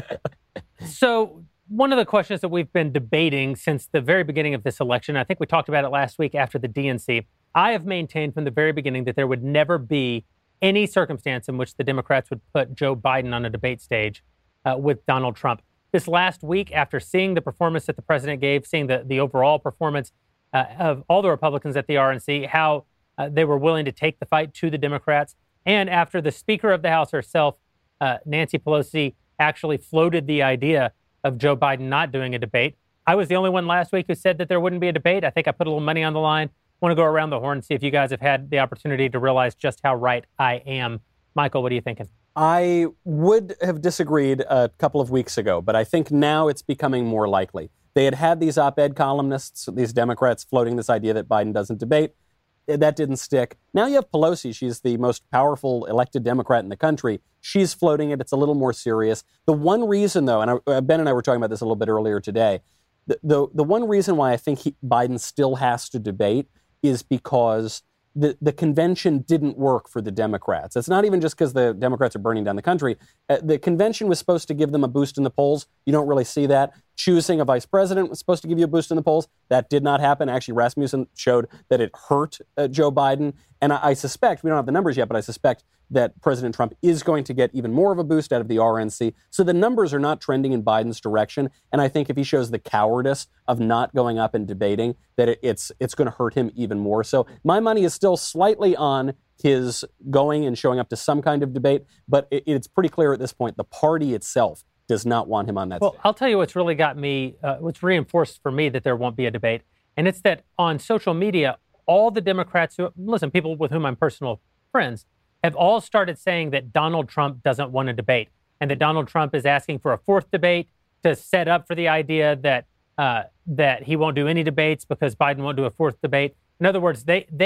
So one of the questions that we've been debating since the very beginning of this election, I think we talked about it last week after the D N C, I have maintained from the very beginning that there would never be any circumstance in which the Democrats would put Joe Biden on a debate stage uh, with Donald Trump. This last week, after seeing the performance that the president gave, seeing the, the overall performance uh, of all the Republicans at the R N C, how uh, they were willing to take the fight to the Democrats, and after the Speaker of the House herself, uh, Nancy Pelosi, actually floated the idea of Joe Biden not doing a debate. I was the only one last week who said that there wouldn't be a debate. I think I put a little money on the line. I want to go around the horn and see if you guys have had the opportunity to realize just how right I am. Michael, what are you thinking? I would have disagreed a couple of weeks ago, but I think now it's becoming more likely. They had had these op-ed columnists, these Democrats, floating this idea that Biden doesn't debate. That didn't stick. Now you have Pelosi. She's the most powerful elected Democrat in the country. She's floating it. It's a little more serious. The one reason, though, and I, Ben and I were talking about this a little bit earlier today, the, the, the one reason why I think he, Biden still has to debate is because the, the convention didn't work for the Democrats. It's not even just because the Democrats are burning down the country. Uh, the convention was supposed to give them a boost in the polls. You don't really see that. Choosing a vice president was supposed to give you a boost in the polls. That did not happen. Actually, Rasmussen showed that it hurt uh, Joe Biden. And I, I suspect, we don't have the numbers yet, but I suspect that President Trump is going to get even more of a boost out of the R N C. So the numbers are not trending in Biden's direction. And I think if he shows the cowardice of not going up and debating, that it, it's it's going to hurt him even more. So my money is still slightly on his going and showing up to some kind of debate. But it, it's pretty clear at this point, the party itself does not want him on that Well, stage. I'll tell you what's really got me, uh, what's reinforced for me that there won't be a debate. And it's that on social media, all the Democrats who, listen, people with whom I'm personal friends, have all started saying that Donald Trump doesn't want a debate and that Donald Trump is asking for a fourth debate to set up for the idea that uh, that he won't do any debates because Biden won't do a fourth debate. In other words, they they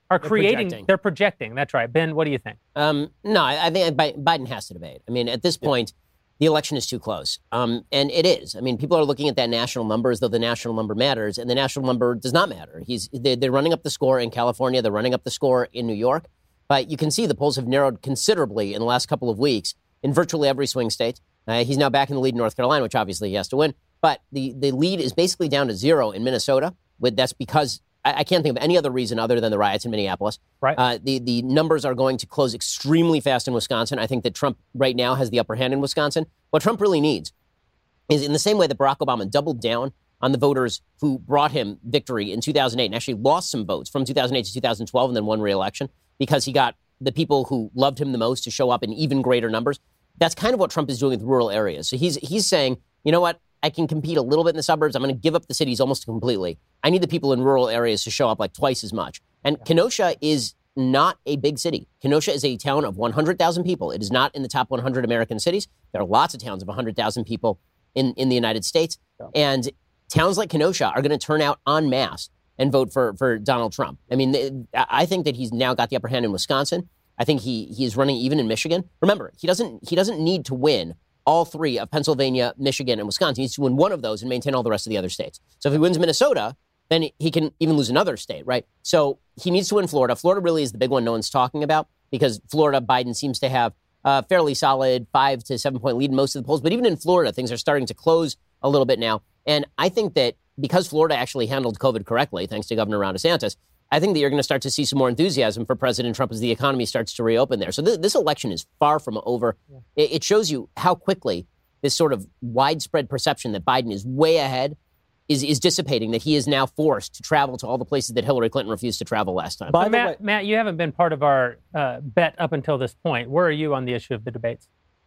are They're creating. projecting. They're projecting. That's right. Ben, what do you think? Um, no, I, I think Bi- Biden has to debate. I mean, at this point, the election is too close. Um, and it is. I mean, people are looking at that national number as though the national number matters, and the national number does not matter. He's they're, they're running up the score in California. They're running up the score in New York. But you can see the polls have narrowed considerably in the last couple of weeks in virtually every swing state. Uh, he's now back in the lead in North Carolina, which obviously he has to win. But the, the lead is basically down to zero in Minnesota. With that's because I, I can't think of any other reason other than the riots in Minneapolis. Right. Uh, the, the numbers are going to close extremely fast in Wisconsin. I think that Trump right now has the upper hand in Wisconsin. What Trump really needs is, in the same way that Barack Obama doubled down on the voters who brought him victory in two thousand eight and actually lost some votes from two thousand eight to two thousand twelve and then won re-election because he got the people who loved him the most to show up in even greater numbers. That's kind of what Trump is doing with rural areas. So he's he's saying, you know what? I can compete a little bit in the suburbs. I'm going to give up the cities almost completely. I need the people in rural areas to show up like twice as much. And Kenosha is not a big city. Kenosha is a town of one hundred thousand people. It is not in the top one hundred American cities. There are lots of towns of one hundred thousand people in, in the United States. Yeah. And towns like Kenosha are going to turn out en masse and vote for, for Donald Trump. I mean, I think that he's now got the upper hand in Wisconsin. I think he he is running even in Michigan. Remember, he doesn't he doesn't need to win all three of Pennsylvania, Michigan, and Wisconsin. He needs to win one of those and maintain all the rest of the other states. So if he wins Minnesota, then he can even lose another state, right? So he needs to win Florida. Florida really is the big one no one's talking about because Florida, Biden seems to have a fairly solid five to seven point lead in most of the polls. But even in Florida, things are starting to close a little bit now. And I think that because Florida actually handled COVID correctly, thanks to Governor Ron DeSantis, I think that you're going to start to see some more enthusiasm for President Trump as the economy starts to reopen there. So th- this election is far from over. Yeah. It-, it shows you how quickly this sort of widespread perception that Biden is way ahead is, is dissipating, that he is now forced to travel to all the places that Hillary Clinton refused to travel last time. By so Matt, way- Matt, you haven't been part of our uh, bet up until this point. Where are you on the issue of the debates?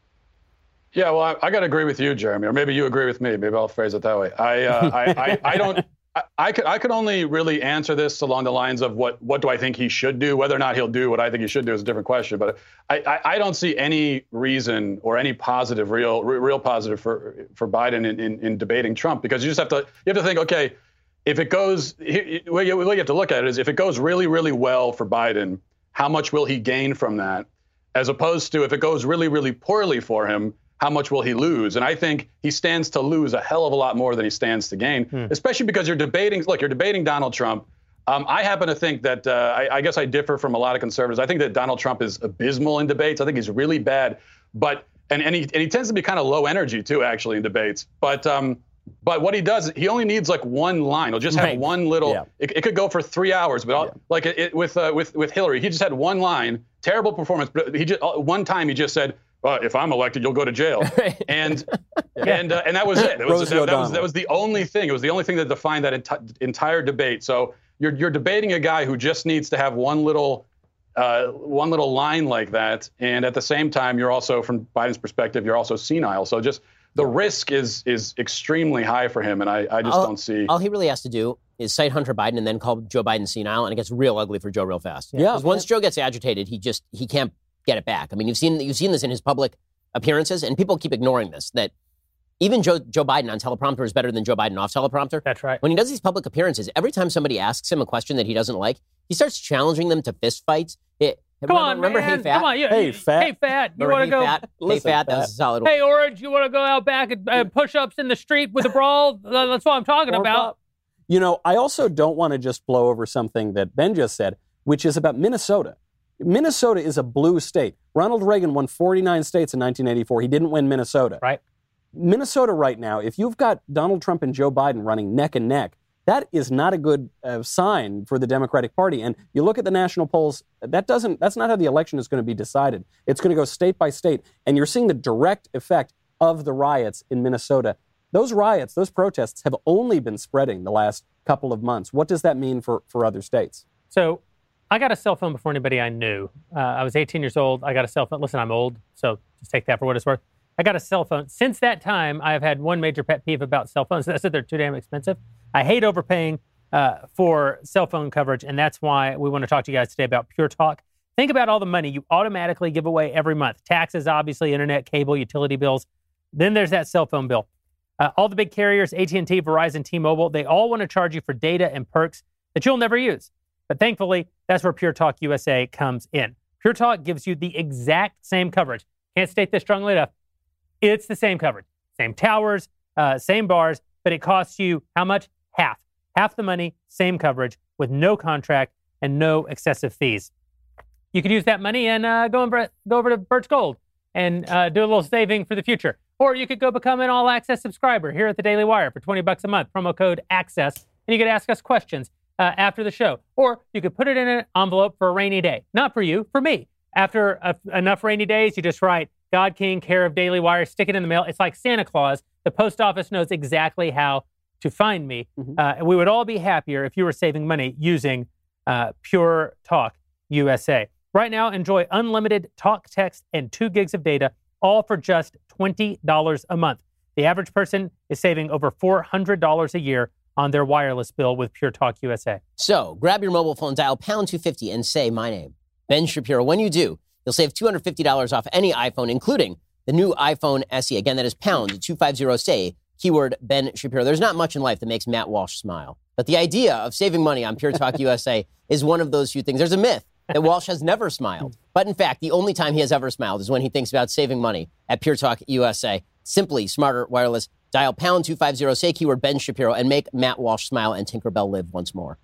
Yeah, well, I, I got to agree with you, Jeremy, or maybe you agree with me. Maybe I'll phrase it that way. I, uh, I, I, I don't... I, I could I could only really answer this along the lines of what what do I think he should do. Whether or not he'll do what I think he should do is a different question. But I, I, I don't see any reason or any positive, real real positive for for Biden in, in, in debating Trump, because you just have to you have to think, okay, if it goes, what you, what you have to look at it is if it goes really really well for Biden, how much will he gain from that, as opposed to if it goes really really poorly for him, how much will he lose? And I think he stands to lose a hell of a lot more than he stands to gain, hmm. especially because you're debating, look, you're debating Donald Trump. Um, I happen to think that, uh, I, I guess I differ from a lot of conservatives. I think that Donald Trump is abysmal in debates. I think he's really bad, but, and, and, he, and he tends to be kind of low energy too, actually, in debates. But um, but what he does, he only needs like one line. He'll just have right. one little, yeah. it, it could go for three hours, but I'll, yeah. like it, it, with, uh, with, with Hillary, he just had one line, terrible performance, but he just, one time he just said, well, if I'm elected, you'll go to jail, and yeah. and uh, and that was it. It was, that, that was that was the only thing. It was the only thing that defined that enti- entire debate. So you're you're debating a guy who just needs to have one little uh, one little line like that, and at the same time, you're also, from Biden's perspective, you're also senile. So just the risk is is extremely high for him, and I, I just all, don't see. All he really has to do is cite Hunter Biden and then call Joe Biden senile, and it gets real ugly for Joe real fast. Yeah. Because once Joe gets agitated, he just he can't get it back. I mean, you've seen you've seen this in his public appearances, and people keep ignoring this, that even Joe, Joe Biden on teleprompter is better than Joe Biden off teleprompter. That's right. When he does these public appearances, every time somebody asks him a question that he doesn't like, he starts challenging them to fist fights. It, Come remember, on, remember man. Hey Fat? Come on, you, hey Fat. Hey Fat. You want to go? Fat? Listen, hey Fat. Fat. That was a solid one. Hey Orange, you want to go out back and uh, push-ups in the street with a brawl? That's what I'm talking or about. Pop. You know, I also don't want to just blow over something that Ben just said, which is about Minnesota. Minnesota is a blue state. Ronald Reagan won forty-nine states in nineteen eighty-four. He didn't win Minnesota. Right. Minnesota right now, if you've got Donald Trump and Joe Biden running neck and neck, that is not a good uh, sign for the Democratic Party. And you look at the national polls, that doesn't, that's not how the election is going to be decided. It's going to go state by state. And you're seeing the direct effect of the riots in Minnesota. Those riots, those protests have only been spreading the last couple of months. What does that mean for, for other states? So I got a cell phone before anybody I knew. Uh, I was eighteen years old. I got a cell phone. Listen, I'm old, so just take that for what it's worth. I got a cell phone. Since that time, I've had one major pet peeve about cell phones. That's that they're too damn expensive. I hate overpaying uh, for cell phone coverage, and that's why we want to talk to you guys today about Pure Talk. Think about all the money you automatically give away every month. Taxes, obviously, internet, cable, utility bills. Then there's that cell phone bill. Uh, all the big carriers, A T and T, Verizon, T-Mobile, they all want to charge you for data and perks that you'll never use. But thankfully, that's where Pure Talk U S A comes in. Pure Talk gives you the exact same coverage. Can't state this strongly enough. It's the same coverage. Same towers, uh, same bars, but it costs you how much? Half. Half the money, same coverage, with no contract and no excessive fees. You could use that money and uh, go, over, go over to Birch Gold and uh, do a little saving for the future. Or you could go become an all-access subscriber here at the Daily Wire for twenty bucks a month, promo code ACCESS, and you could ask us questions uh, after the show. Or you could put it in an envelope for a rainy day. Not for you, for me. After uh, enough rainy days, you just write, God King, care of Daily Wire, stick it in the mail. It's like Santa Claus. The post office knows exactly how to find me. Mm-hmm. Uh, we would all be happier if you were saving money using uh, Pure Talk U S A. Right now, enjoy unlimited talk, text, and two gigs of data, all for just twenty dollars a month. The average person is saving over four hundred dollars a year on their wireless bill with Pure Talk U S A. So grab your mobile phone, dial pound two fifty, and say my name, Ben Shapiro. When you do, you'll save two hundred fifty dollars off any iPhone, including the new iPhone S E. Again, that is pound two fifty, say, keyword Ben Shapiro. There's not much in life that makes Matt Walsh smile. But the idea of saving money on Pure Talk U S A is one of those few things. There's a myth that Walsh has never smiled. But in fact, the only time he has ever smiled is when he thinks about saving money at Pure Talk U S A. Simply smarter wireless. Dial pound two fifty, say keyword Ben Shapiro, and make Matt Walsh smile and Tinkerbell live once more.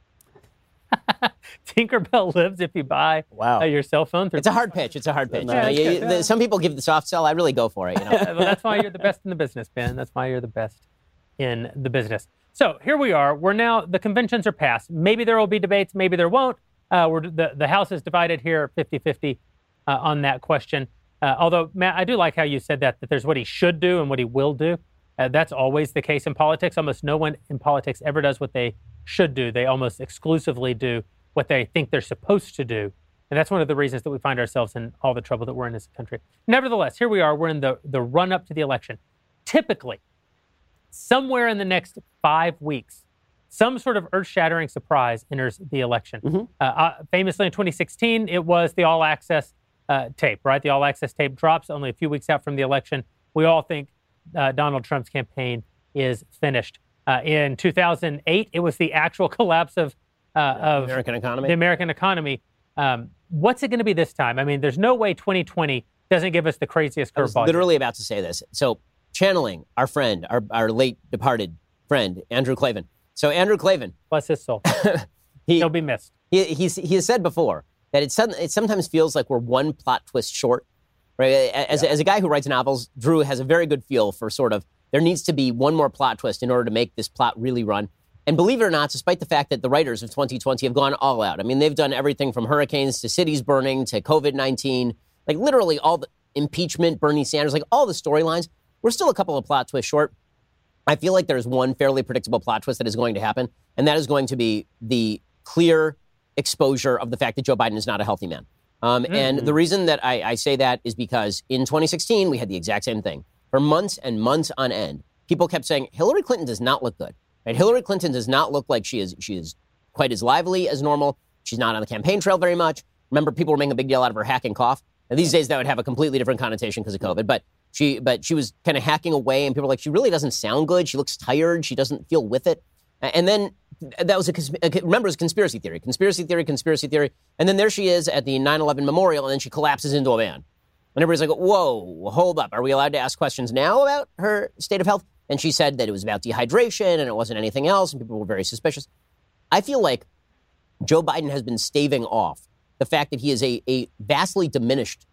Tinkerbell lives if you buy wow. uh, your cell phone. It's a hard pitch. It's a hard pitch. Yeah, you know, you, the, some people give the soft sell. I really go for it. You know? Well, that's why you're the best in the business, Ben. That's why you're the best in the business. So here we are. We're now, the conventions are passed. Maybe there will be debates. Maybe there won't. Uh, we're, the, the House is divided here fifty-fifty uh, on that question. Uh, although, Matt, I do like how you said that, that there's what he should do and what he will do. Uh, that's always the case in politics. Almost no one in politics ever does what they should do. They almost exclusively do what they think they're supposed to do. And that's one of the reasons that we find ourselves in all the trouble that we're in as a country. Nevertheless, here we are. We're in the, the run-up to the election. Typically, somewhere in the next five weeks, some sort of earth-shattering surprise enters the election. Mm-hmm. Uh, uh, famously in twenty sixteen, it was the all-access uh, tape, right? The all-access tape drops only a few weeks out from the election. We all think uh, Donald Trump's campaign is finished. Uh, in two thousand eight, it was the actual collapse of, uh, of American economy. the American economy. Um, what's it going to be this time? I mean, there's no way twenty twenty doesn't give us the craziest curveball. I was literally about to say this. So channeling our friend, our, our late departed friend, Andrew Klavan. So Andrew Klavan. Bless his soul. he, He'll be missed. He, he's, he has said before that it, sudden, it sometimes feels like we're one plot twist short. Right? As, yeah. as a guy who writes novels, Drew has a very good feel for sort of, there needs to be one more plot twist in order to make this plot really run. And believe it or not, despite the fact that the writers of twenty twenty have gone all out. I mean, they've done everything from hurricanes to cities burning to covid nineteen, like literally all the impeachment, Bernie Sanders, like all the storylines. We're still a couple of plot twists short. I feel like there's one fairly predictable plot twist that is going to happen, and that is going to be the clear exposure of the fact that Joe Biden is not a healthy man. Um, mm-hmm. And the reason that I, I say that is because in twenty sixteen, we had the exact same thing. For months and months on end, people kept saying, Hillary Clinton does not look good. Right? Hillary Clinton does not look like she is she is quite as lively as normal. She's not on the campaign trail very much. Remember, people were making a big deal out of her hacking cough. And these days, that would have a completely different connotation because of COVID. But she but she was kind of hacking away, and people were like, she really doesn't sound good. She looks tired. She doesn't feel with it. And then that was a, remember, it was a conspiracy theory, conspiracy theory, conspiracy theory. And then there she is at the nine eleven memorial, and then she collapses into a van. And everybody's like, whoa, hold up. Are we allowed to ask questions now about her state of health? And she said that it was about dehydration and it wasn't anything else, and people were very suspicious. I feel like Joe Biden has been staving off the fact that he is a, a vastly diminished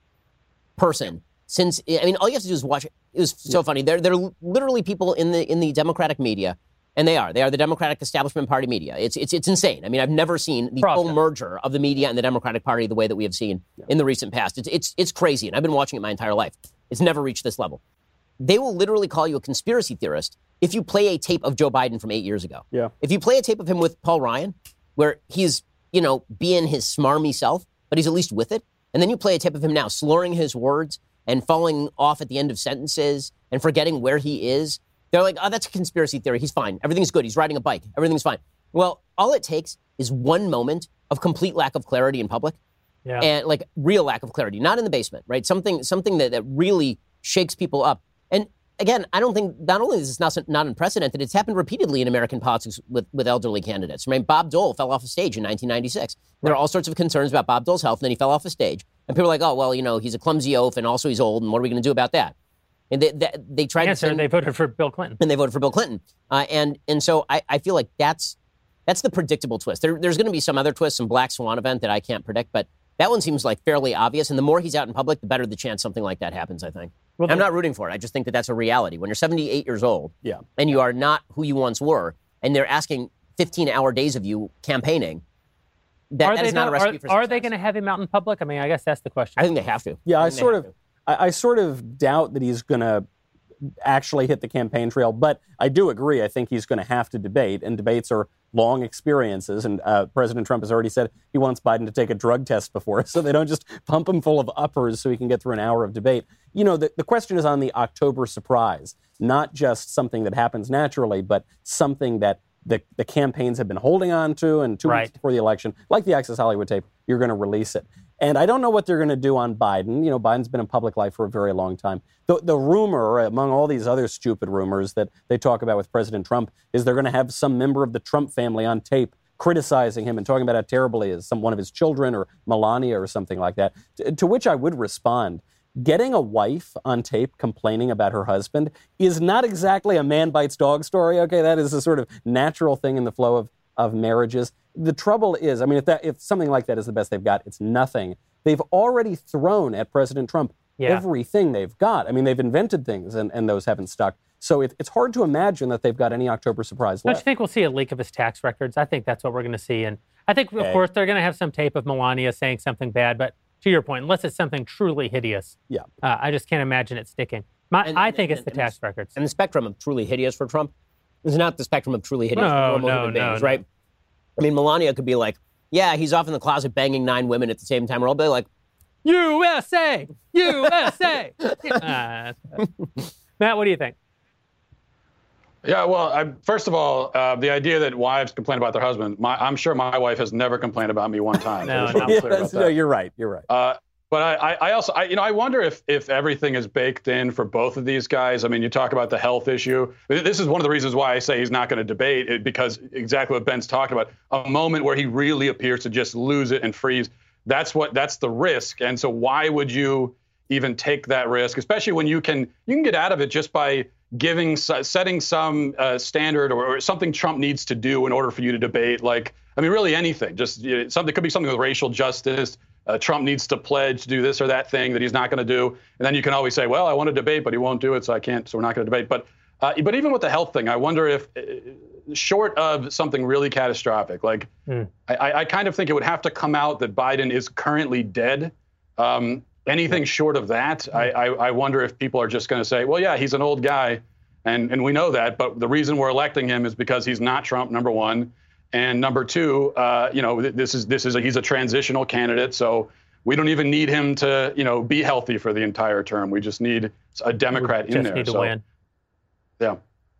person since, I mean, all you have to do is watch it. It was so funny. There, there are literally people in the in the Democratic media, and they are. They are the Democratic establishment party media. It's it's it's insane. I mean, I've never seen the full merger of the media and the Democratic Party the way that we have seen yeah. in the recent past. It's it's it's crazy, and I've been watching it my entire life. It's never reached this level. They will literally call you a conspiracy theorist if you play a tape of Joe Biden from eight years ago. Yeah. If you play a tape of him with Paul Ryan, where he's, you know, being his smarmy self, but he's at least with it, and then you play a tape of him now slurring his words and falling off at the end of sentences and forgetting where he is, they're like, oh, that's a conspiracy theory. He's fine. Everything's good. He's riding a bike. Everything's fine. Well, all it takes is one moment of complete lack of clarity in public. Yeah. And like real lack of clarity, not in the basement, right? Something something that, that really shakes people up. And again, I don't think, not only is this not, not unprecedented, it's happened repeatedly in American politics with, with elderly candidates. I mean, Bob Dole fell off a stage in nineteen ninety-six. There are all sorts of concerns about Bob Dole's health, and then he fell off a stage. And people are like, oh, well, you know, he's a clumsy oaf, and also he's old, and what are we going to do about that? And they, they, they tried yes, to send, sir, they voted for Bill Clinton. And they voted for Bill Clinton. Uh, and and so I, I feel like that's that's the predictable twist. There, there's going to be some other twist, some black swan event that I can't predict, but that one seems like fairly obvious. And the more he's out in public, the better the chance something like that happens, I think. Well, I'm not rooting for it. I just think that that's a reality. When you're seventy-eight years old yeah. and you are not who you once were, and they're asking fifteen-hour days of you campaigning, that, that is not a recipe are, for success. Are they going to have him out in public? I mean, I guess that's the question. I think they have to. Yeah, I, I sort of, to. I, I sort of doubt that he's going to actually hit the campaign trail, but I do agree. I think he's going to have to debate, and debates are long experiences. And uh, President Trump has already said he wants Biden to take a drug test before, so they don't just pump him full of uppers so he can get through an hour of debate. You know, the, the question is on the October surprise, not just something that happens naturally, but something that the, the campaigns have been holding on to, and two right. weeks before the election, like the Access Hollywood tape, you're going to release it. And I don't know what they're going to do on Biden. You know, Biden's been in public life for a very long time. The, the rumor, among all these other stupid rumors that they talk about with President Trump, is they're going to have some member of the Trump family on tape criticizing him and talking about how terrible he is, some one of his children or Melania or something like that. To, to which I would respond, getting a wife on tape complaining about her husband is not exactly a man bites dog story. Okay, that is a sort of natural thing in the flow of, of marriages. The trouble is, I mean, if that if something like that is the best they've got, it's nothing. They've already thrown at President Trump yeah. everything they've got. I mean, they've invented things, and, and those haven't stuck. So it, it's hard to imagine that they've got any October surprise left. Don't you think we'll see a leak of his tax records? I think that's what we're going to see. And I think, of okay. course, they're going to have some tape of Melania saying something bad. But to your point, unless it's something truly hideous, yeah. uh, I just can't imagine it sticking. My, and, I think and, it's the and, tax records. And the spectrum of truly hideous for Trump is not the spectrum of truly hideous no, for normal no, human no, beings, no. right? I mean, Melania could be like, yeah, he's off in the closet banging nine women at the same time. We're all be like, U S A! U S A! uh, Matt, what do you think? Yeah, well, I, first of all, uh, the idea that wives complain about their husband, my, I'm sure my wife has never complained about me one time. no, so no. Yeah, no, you're right. You're right. Uh, but I, I also, I, you know, I wonder if if everything is baked in for both of these guys. I mean, you talk about the health issue. This is one of the reasons why I say he's not going to debate it, because exactly what Ben's talking about, a moment where he really appears to just lose it and freeze. That's what that's the risk. And so why would you even take that risk, especially when you can you can get out of it just by giving setting some uh, standard or, or something Trump needs to do in order for you to debate. Like, I mean, really anything. Just you know, something could be something with racial justice. Uh, Trump needs to pledge to do this or that thing that he's not going to do, and then you can always say, "Well, I want to debate, but he won't do it, so I can't. So we're not going to debate." But uh, but even with the health thing, I wonder if, uh, short of something really catastrophic, like mm. I, I kind of think it would have to come out that Biden is currently dead. Um, anything short of that, mm. I, I I wonder if people are just going to say, "Well, yeah, he's an old guy, and and we know that, but the reason we're electing him is because he's not Trump, number one." And number two, uh, you know, this is this is a, he's a transitional candidate, so we don't even need him to, you know, be healthy for the entire term. We just need a Democrat we just in there. Need to so, win. Yeah.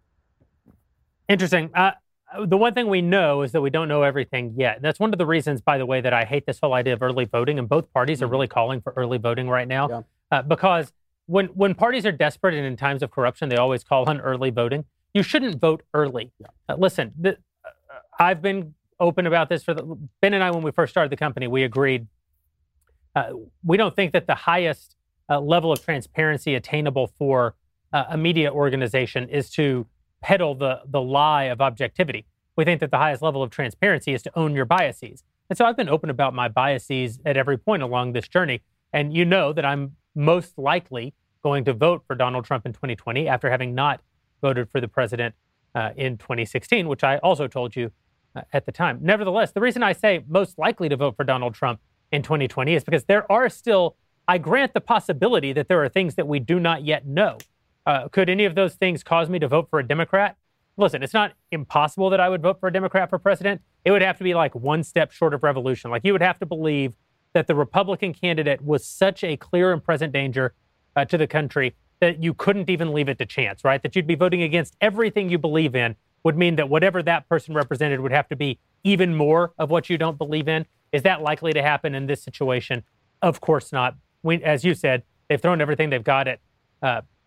Interesting. Uh, the one thing we know is that we don't know everything yet. That's one of the reasons, by the way, that I hate this whole idea of early voting, and both parties are really calling for early voting right now, yeah. uh, because when when parties are desperate and in times of corruption, they always call on early voting. You shouldn't vote early. Yeah. Uh, listen. The, I've been open about this for the, Ben and I, when we first started the company, we agreed uh, we don't think that the highest uh, level of transparency attainable for uh, a media organization is to peddle the, the lie of objectivity. We think that the highest level of transparency is to own your biases. And so I've been open about my biases at every point along this journey. And you know that I'm most likely going to vote for Donald Trump in twenty twenty after having not voted for the president uh, in twenty sixteen, which I also told you Uh, at the time. Nevertheless, the reason I say most likely to vote for Donald Trump in twenty twenty is because there are still, I grant the possibility that there are things that we do not yet know. Uh, could any of those things cause me to vote for a Democrat? Listen, it's not impossible that I would vote for a Democrat for president. It would have to be like one step short of revolution. Like you would have to believe that the Republican candidate was such a clear and present danger uh, to the country that you couldn't even leave it to chance, right? That you'd be voting against everything you believe in would mean that whatever that person represented would have to be even more of what you don't believe in. Is that likely to happen in this situation? Of course not. We, as you said, they've thrown everything they've got at uh,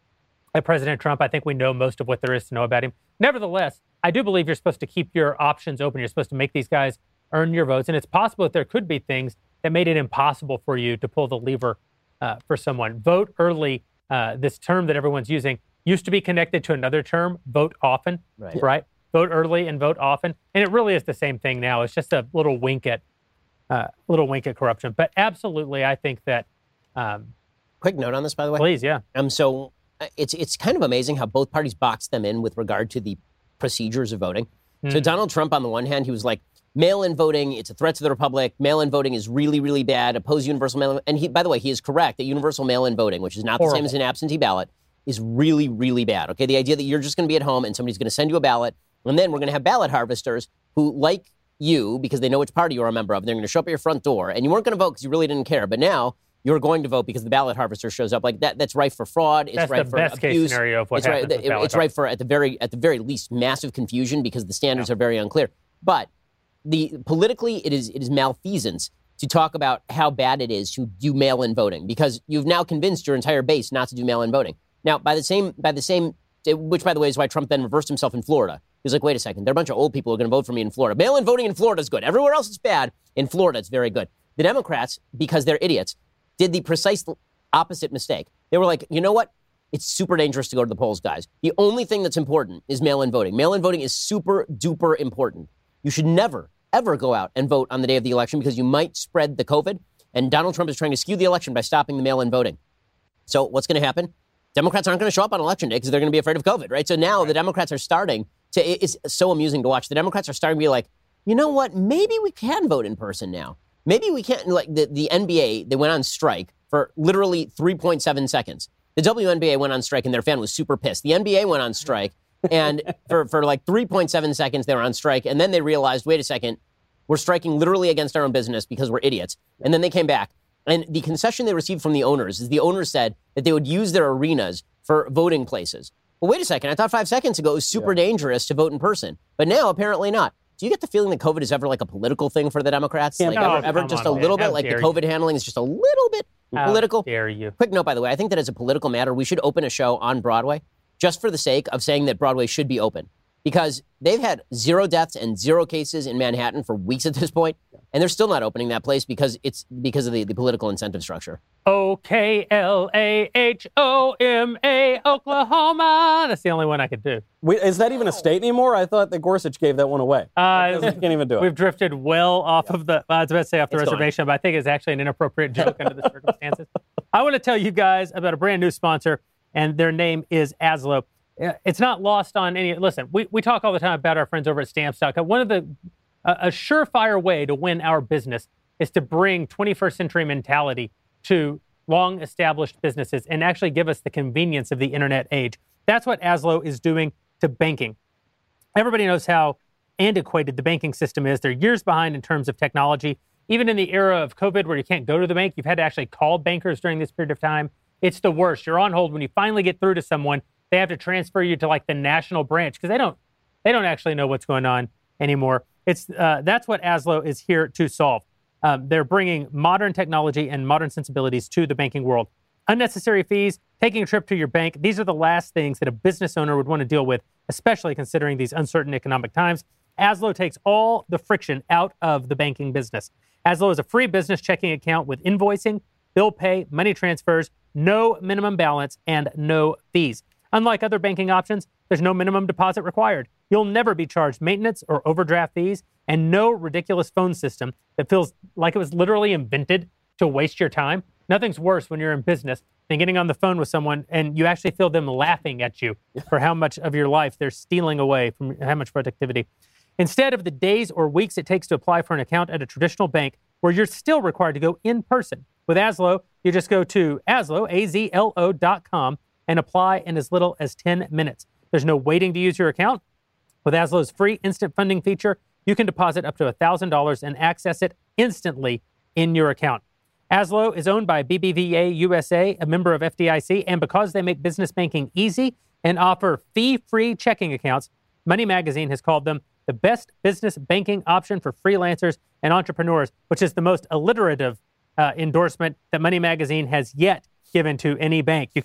at President Trump. I think we know most of what there is to know about him. Nevertheless, I do believe you're supposed to keep your options open. You're supposed to make these guys earn your votes. And it's possible that there could be things that made it impossible for you to pull the lever uh, for someone. Vote early, uh, this term that everyone's using, used to be connected to another term, vote often, right. right? Vote early and vote often. And it really is the same thing now. It's just a little wink at, uh, little wink at corruption. But absolutely, I think that... Um, Quick note on this, by the way. Please, yeah. Um, so uh, it's it's kind of amazing how both parties boxed them in with regard to the procedures of voting. Mm. So Donald Trump, on the one hand, he was like, mail-in voting, it's a threat to the republic. Mail-in voting is really, really bad. Oppose universal mail-in. And he, by the way, he is correct that universal mail-in voting, which is not Horrible. the same as an absentee ballot, is really, really bad. Okay, the idea that you're just going to be at home and somebody's going to send you a ballot, and then we're going to have ballot harvesters who, like you, because they know which party you're a member of, they're going to show up at your front door, and you weren't going to vote because you really didn't care. But now you're going to vote because the ballot harvester shows up. Like that, that's rife for fraud. It's that's rife the for best abuse. Case scenario of what it's happens. Right, with it's rife for at the very at the very least massive confusion because the standards yeah. are very unclear. But the politically, it is it is malfeasance to talk about how bad it is to do mail-in voting because you've now convinced your entire base not to do mail-in voting. Now, by the same by the same, which by the way is why Trump then reversed himself in Florida. He was like, wait a second, there are a bunch of old people who are going to vote for me in Florida. Mail-in voting in Florida is good. Everywhere else it's bad. In Florida, it's very good. The Democrats, because they're idiots, did the precise opposite mistake. They were like, you know what? It's super dangerous to go to the polls, guys. The only thing that's important is mail-in voting. Mail-in voting is super duper important. You should never, ever go out and vote on the day of the election because you might spread the COVID. And Donald Trump is trying to skew the election by stopping the mail-in voting. So what's going to happen? Democrats aren't going to show up on election day because they're going to be afraid of COVID, right? So now the Democrats are starting to, it's so amusing to watch. The Democrats are starting to be like, you know what? Maybe we can vote in person now. Maybe we can't, like the, the N B A, they went on strike for literally three point seven seconds. The W N B A went on strike and their fan was super pissed. The N B A went on strike and for, for like three point seven seconds they were on strike. And then they realized, wait a second, we're striking literally against our own business because we're idiots. And then they came back. And the concession they received from the owners is the owners said that they would use their arenas for voting places. Well, wait a second. I thought five seconds ago it was super yeah. dangerous to vote in person. But now apparently not. Do you get the feeling that COVID is ever like a political thing for the Democrats? Like no, ever, ever just on, a little man. bit? Like the you. COVID handling is just a little bit How political? dare you? Quick note, by the way, I think that as a political matter, we should open a show on Broadway just for the sake of saying that Broadway should be open. Because they've had zero deaths and zero cases in Manhattan for weeks at this point, and they're still not opening that place because it's because of the, the political incentive structure. O K L A H O M A, Oklahoma. That's the only one I could do. Wait, is that even a state anymore? I thought that Gorsuch gave that one away. Uh, can't even do it. We've drifted well off yeah. of the, well, I was about to say off the it's reservation, gone. but I think it's actually an inappropriate joke under the circumstances. I want to tell you guys about a brand new sponsor, and their name is Azlo. It's not lost on any, listen, we, we talk all the time about our friends over at Stamps dot com. One of the, uh, a surefire way to win our business is to bring twenty-first century mentality to long-established businesses and actually give us the convenience of the internet age. That's what Azlo is doing to banking. Everybody knows how antiquated the banking system is. They're years behind in terms of technology. Even in the era of COVID where you can't go to the bank, you've had to actually call bankers during this period of time. It's the worst. You're on hold. When you finally get through to someone, they have to transfer you to like the national branch because they don't they don't actually know what's going on anymore. It's uh, that's what Azlo is here to solve. Um, they're bringing modern technology and modern sensibilities to the banking world. Unnecessary fees, taking a trip to your bank, these are the last things that a business owner would want to deal with, especially considering these uncertain economic times. Azlo takes all the friction out of the banking business. Azlo is a free business checking account with invoicing, bill pay, money transfers, no minimum balance, and no fees. Unlike other banking options, there's no minimum deposit required. You'll never be charged maintenance or overdraft fees, and no ridiculous phone system that feels like it was literally invented to waste your time. Nothing's worse when you're in business than getting on the phone with someone and you actually feel them laughing at you for how much of your life they're stealing away from how much productivity. Instead of the days or weeks it takes to apply for an account at a traditional bank where you're still required to go in person. With Azlo, you just go to Azlo, A Z L O dot com, and apply in as little as ten minutes. There's no waiting to use your account. With Azlo's free instant funding feature, you can deposit up to one thousand dollars and access it instantly in your account. Azlo is owned by B B V A U S A, a member of F D I C, and because they make business banking easy and offer fee-free checking accounts, Money Magazine has called them the best business banking option for freelancers and entrepreneurs, which is the most alliterative uh, endorsement that Money Magazine has yet given to any bank. You can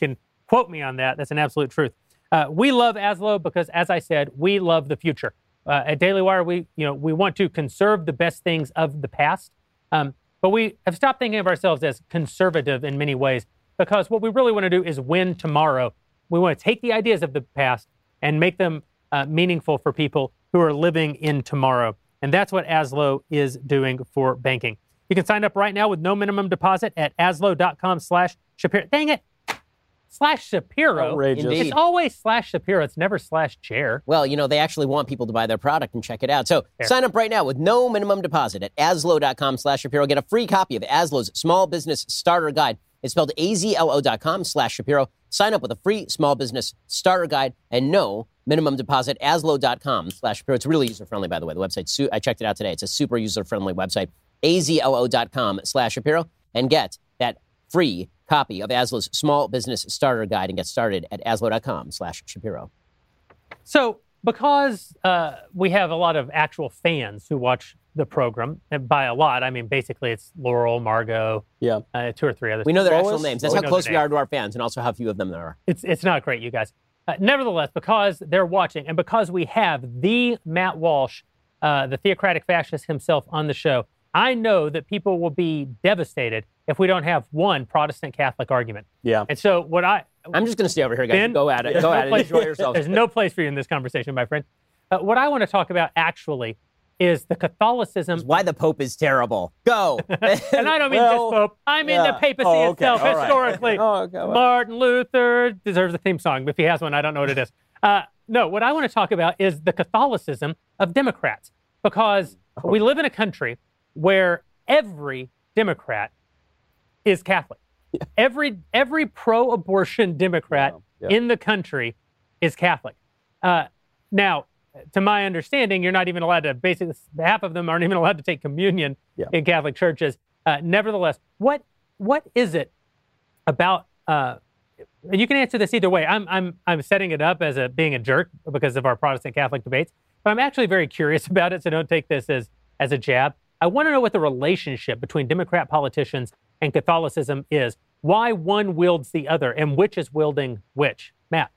quote me on that. That's an absolute truth. Uh, we love Aslo because, as I said, we love the future. Uh, at Daily Wire, we you know we want to conserve the best things of the past, um, but we have stopped thinking of ourselves as conservative in many ways, because what we really want to do is win tomorrow. We want to take the ideas of the past and make them uh, meaningful for people who are living in tomorrow. And that's what Aslo is doing for banking. You can sign up right now with no minimum deposit at aslo.com slash Shapiro. Dang it. Slash Shapiro. Outrageous. It's always slash Shapiro. It's never slash chair. Well, you know, they actually want people to buy their product and check it out. So Fair. Sign up right now with no minimum deposit at aslo.com slash Shapiro. Get a free copy of Aslo's Small Business Starter Guide. It's spelled A-Z-L-O.com slash Shapiro. Sign up with a free small business starter guide and no minimum deposit. Aslo.com slash Shapiro. It's really user-friendly, by the way. The website, su- I checked it out today. It's a super user-friendly website. A-Z-L-O.com slash Shapiro. And get that free copy of Aslo's Small Business Starter Guide and get started at aslo.com slash Shapiro. So because uh, we have a lot of actual fans who watch the program, and by a lot, I mean, basically it's Laurel, Margot, Yeah. uh, two or three others. We know their Lois? actual names. That's We how know close their we are names. to our fans and also how few of them there are. It's it's not great, you guys. Uh, nevertheless, because they're watching and because we have the Matt Walsh, uh, the theocratic fascist himself, on the show, I know that people will be devastated if we don't have one Protestant Catholic argument. Yeah. And so what I... I'm just going to stay over here, guys. Ben, Go at it. there's Go no at it. place- Enjoy yourselves. There's no place for you in this conversation, my friend. Uh, what I want to talk about actually is the Catholicism. Why the Pope is terrible. Go. And I don't mean Well, this Pope. I mean yeah. the papacy Oh, okay. itself, All right. historically. Oh, okay. Well. Martin Luther deserves a theme song. If he has one, I don't know what it is. Uh, no, what I want to talk about is the Catholicism of Democrats, because Oh. we live in a country where every Democrat is Catholic. Every every pro-abortion Democrat Yeah, yeah. in the country is Catholic. Uh, now, to my understanding, you're not even allowed to, basically, half of them aren't even allowed to take communion Yeah. in Catholic churches. Uh, nevertheless, what what is it about, uh, and you can answer this either way. I'm, I'm, I'm setting it up as a being a jerk because of our Protestant Catholic debates, but I'm actually very curious about it, so don't take this as, as a jab. I want to know what the relationship between Democrat politicians and Catholicism is, why one wields the other, and which is wielding which. Matt.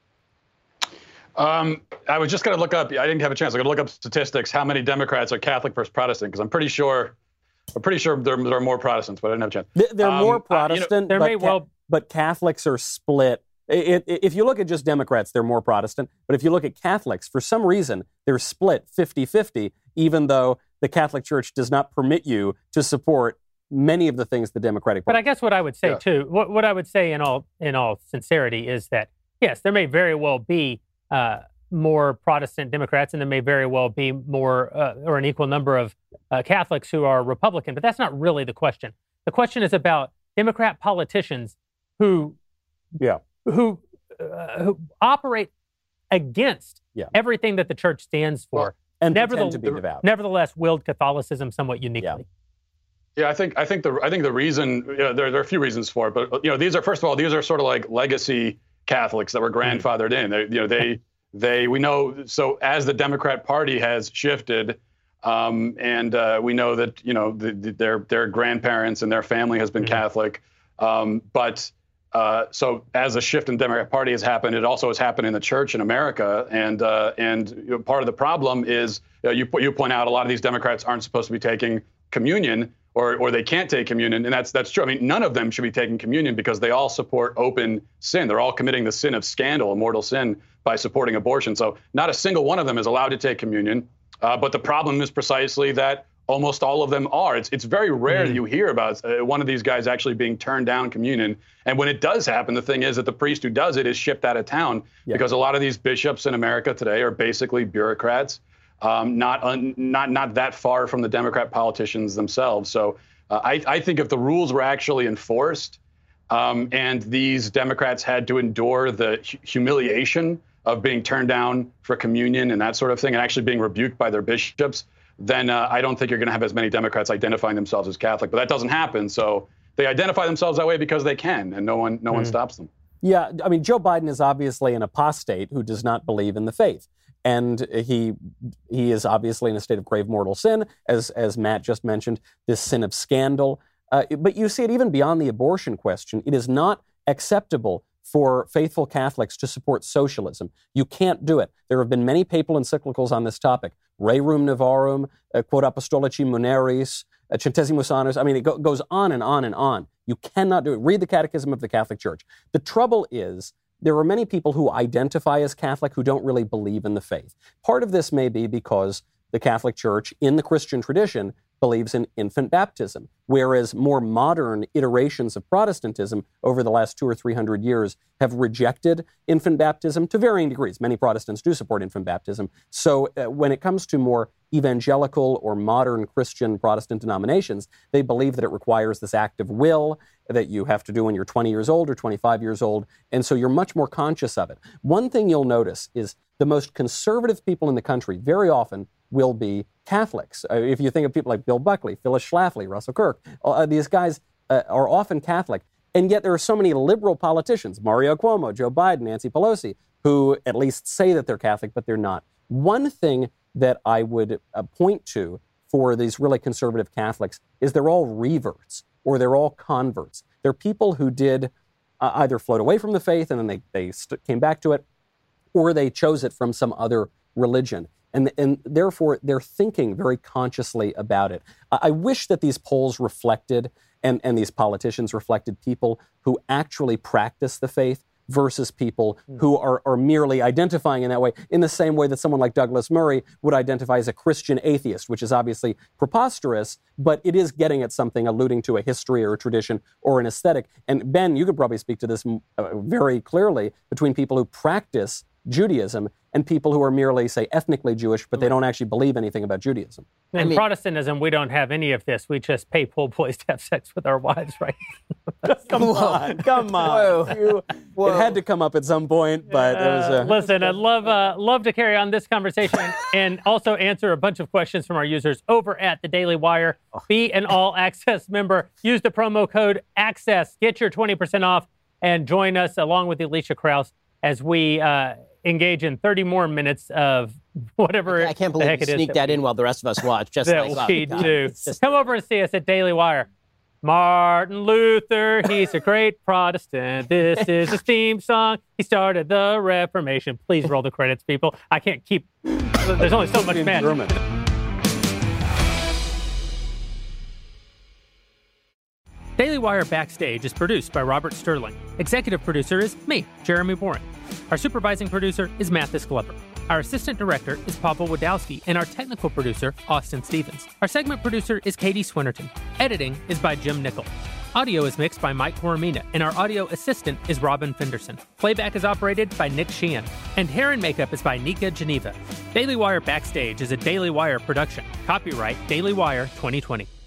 Um, I was just going to look up. I didn't have a chance. I'm going to look up statistics. How many Democrats are Catholic versus Protestant? Because I'm pretty sure, I'm pretty sure there, there are more Protestants, but I didn't have a chance. Th- They're Um, more uh, you know, Protestant, there but, may well- but Catholics are split. It, it, if you look at just Democrats, they're more Protestant. But if you look at Catholics, for some reason, they're split fifty-fifty, even though the Catholic Church does not permit you to support many of the things the Democratic But Party. I guess what I would say Yeah. too, what, what I would say in all in all sincerity is that yes, there may very well be uh, more Protestant Democrats, and there may very well be more uh, or an equal number of uh, Catholics who are Republican. But that's not really the question. The question is about Democrat politicians who Yeah. who uh, who operate against Yeah. everything that the church stands for. and nevertheless, pretend to be devout. nevertheless, wield Catholicism somewhat uniquely. Yeah, I think I think the I think the reason you know, there there are a few reasons for it, but you know these are first of all these are sort of like legacy Catholics that were grandfathered in. They, you know they they we know so as the Democrat Party has shifted, um, and uh, we know that you know the, the, their their grandparents and their family has been Mhm. Catholic, um, but uh, so as a shift in the Democrat Party has happened, it also has happened in the church in America, and uh, and you know, part of the problem is you know, you you point out a lot of these Democrats aren't supposed to be taking communion. Or, or they can't take communion, and that's that's true. I mean, none of them should be taking communion because they all support open sin. They're all committing the sin of scandal, a mortal sin, by supporting abortion. So not a single one of them is allowed to take communion. Uh, but the problem is precisely that almost all of them are. It's it's very rare Mm. that you hear about uh, one of these guys actually being turned down communion. And when it does happen, the thing is that the priest who does it is shipped out of town Yeah. because a lot of these bishops in America today are basically bureaucrats. Um, not un, not not that far from the Democrat politicians themselves. So uh, I, I think if the rules were actually enforced, um, and these Democrats had to endure the hu- humiliation of being turned down for communion and that sort of thing, and actually being rebuked by their bishops, then uh, I don't think you're going to have as many Democrats identifying themselves as Catholic. But that doesn't happen. So they identify themselves that way because they can, and no one no one Mm. stops them. Yeah, I mean, Joe Biden is obviously an apostate who does not believe in the faith. And he he is obviously in a state of grave mortal sin, as as Matt just mentioned, this sin of scandal. Uh, but you see it even beyond the abortion question. It is not acceptable for faithful Catholics to support socialism. You can't do it. There have been many papal encyclicals on this topic. Rerum Novarum, uh, Quod Apostolici Muneris, uh, Centesimus Annus. I mean, it go- goes on and on and on. You cannot do it. Read the Catechism of the Catholic Church. The trouble is, there are many people who identify as Catholic who don't really believe in the faith. Part of this may be because the Catholic Church, in the Christian tradition, believes in infant baptism, whereas more modern iterations of Protestantism over the last two or three hundred years have rejected infant baptism to varying degrees. Many Protestants do support infant baptism. So uh, when it comes to more evangelical or modern Christian Protestant denominations, they believe that it requires this act of will that you have to do when you're twenty years old or twenty-five years old, and so you're much more conscious of it. One thing you'll notice is the most conservative people in the country very often will be Catholics. Uh, if you think of people like Bill Buckley, Phyllis Schlafly, Russell Kirk, uh, these guys uh, are often Catholic. And yet there are so many liberal politicians, Mario Cuomo, Joe Biden, Nancy Pelosi, who at least say that they're Catholic, but they're not. One thing that I would uh, point to for these really conservative Catholics is they're all reverts or they're all converts. They're people who did uh, either float away from the faith and then they, they st- came back to it, or they chose it from some other religion. And, and therefore, they're thinking very consciously about it. I wish that these polls reflected, and, and these politicians reflected, people who actually practice the faith versus people who are, are merely identifying in that way, in the same way that someone like Douglas Murray would identify as a Christian atheist, which is obviously preposterous, but it is getting at something, alluding to a history or a tradition or an aesthetic. And Ben, you could probably speak to this uh, very clearly between people who practice Judaism and people who are merely, say, ethnically Jewish, but they don't actually believe anything about Judaism. In I mean, Protestantism, we don't have any of this. We just pay pool boys to have sex with our wives, right? come on, come on. You, it had to come up at some point, but it was... Uh, listen, I'd love, uh, love to carry on this conversation and also answer a bunch of questions from our users over at the Daily Wire. Be an all-access member. Use the promo code ACCESS. Get your twenty percent off and join us along with Alicia Krause as we... Uh, engage in thirty more minutes of whatever I can't believe the heck you it is sneak that in while the rest of us watch. Just that like we oh, do. just... Come over and see us at Daily Wire. Martin Luther, he's a great Protestant. This is his theme song. He started the Reformation. Please roll the credits, people. I can't keep... There's only so much magic. Daily Wire Backstage is produced by Robert Sterling. Executive producer is me, Jeremy Boring. Our supervising producer is Mathis Glover. Our assistant director is Pavel Wadowski, and our technical producer, Austin Stevens. Our segment producer is Katie Swinnerton. Editing is by Jim Nickel. Audio is mixed by Mike Coromina, and our audio assistant is Robin Fenderson. Playback is operated by Nick Sheehan, and hair and makeup is by Nika Geneva. Daily Wire Backstage is a Daily Wire production. Copyright Daily Wire twenty twenty.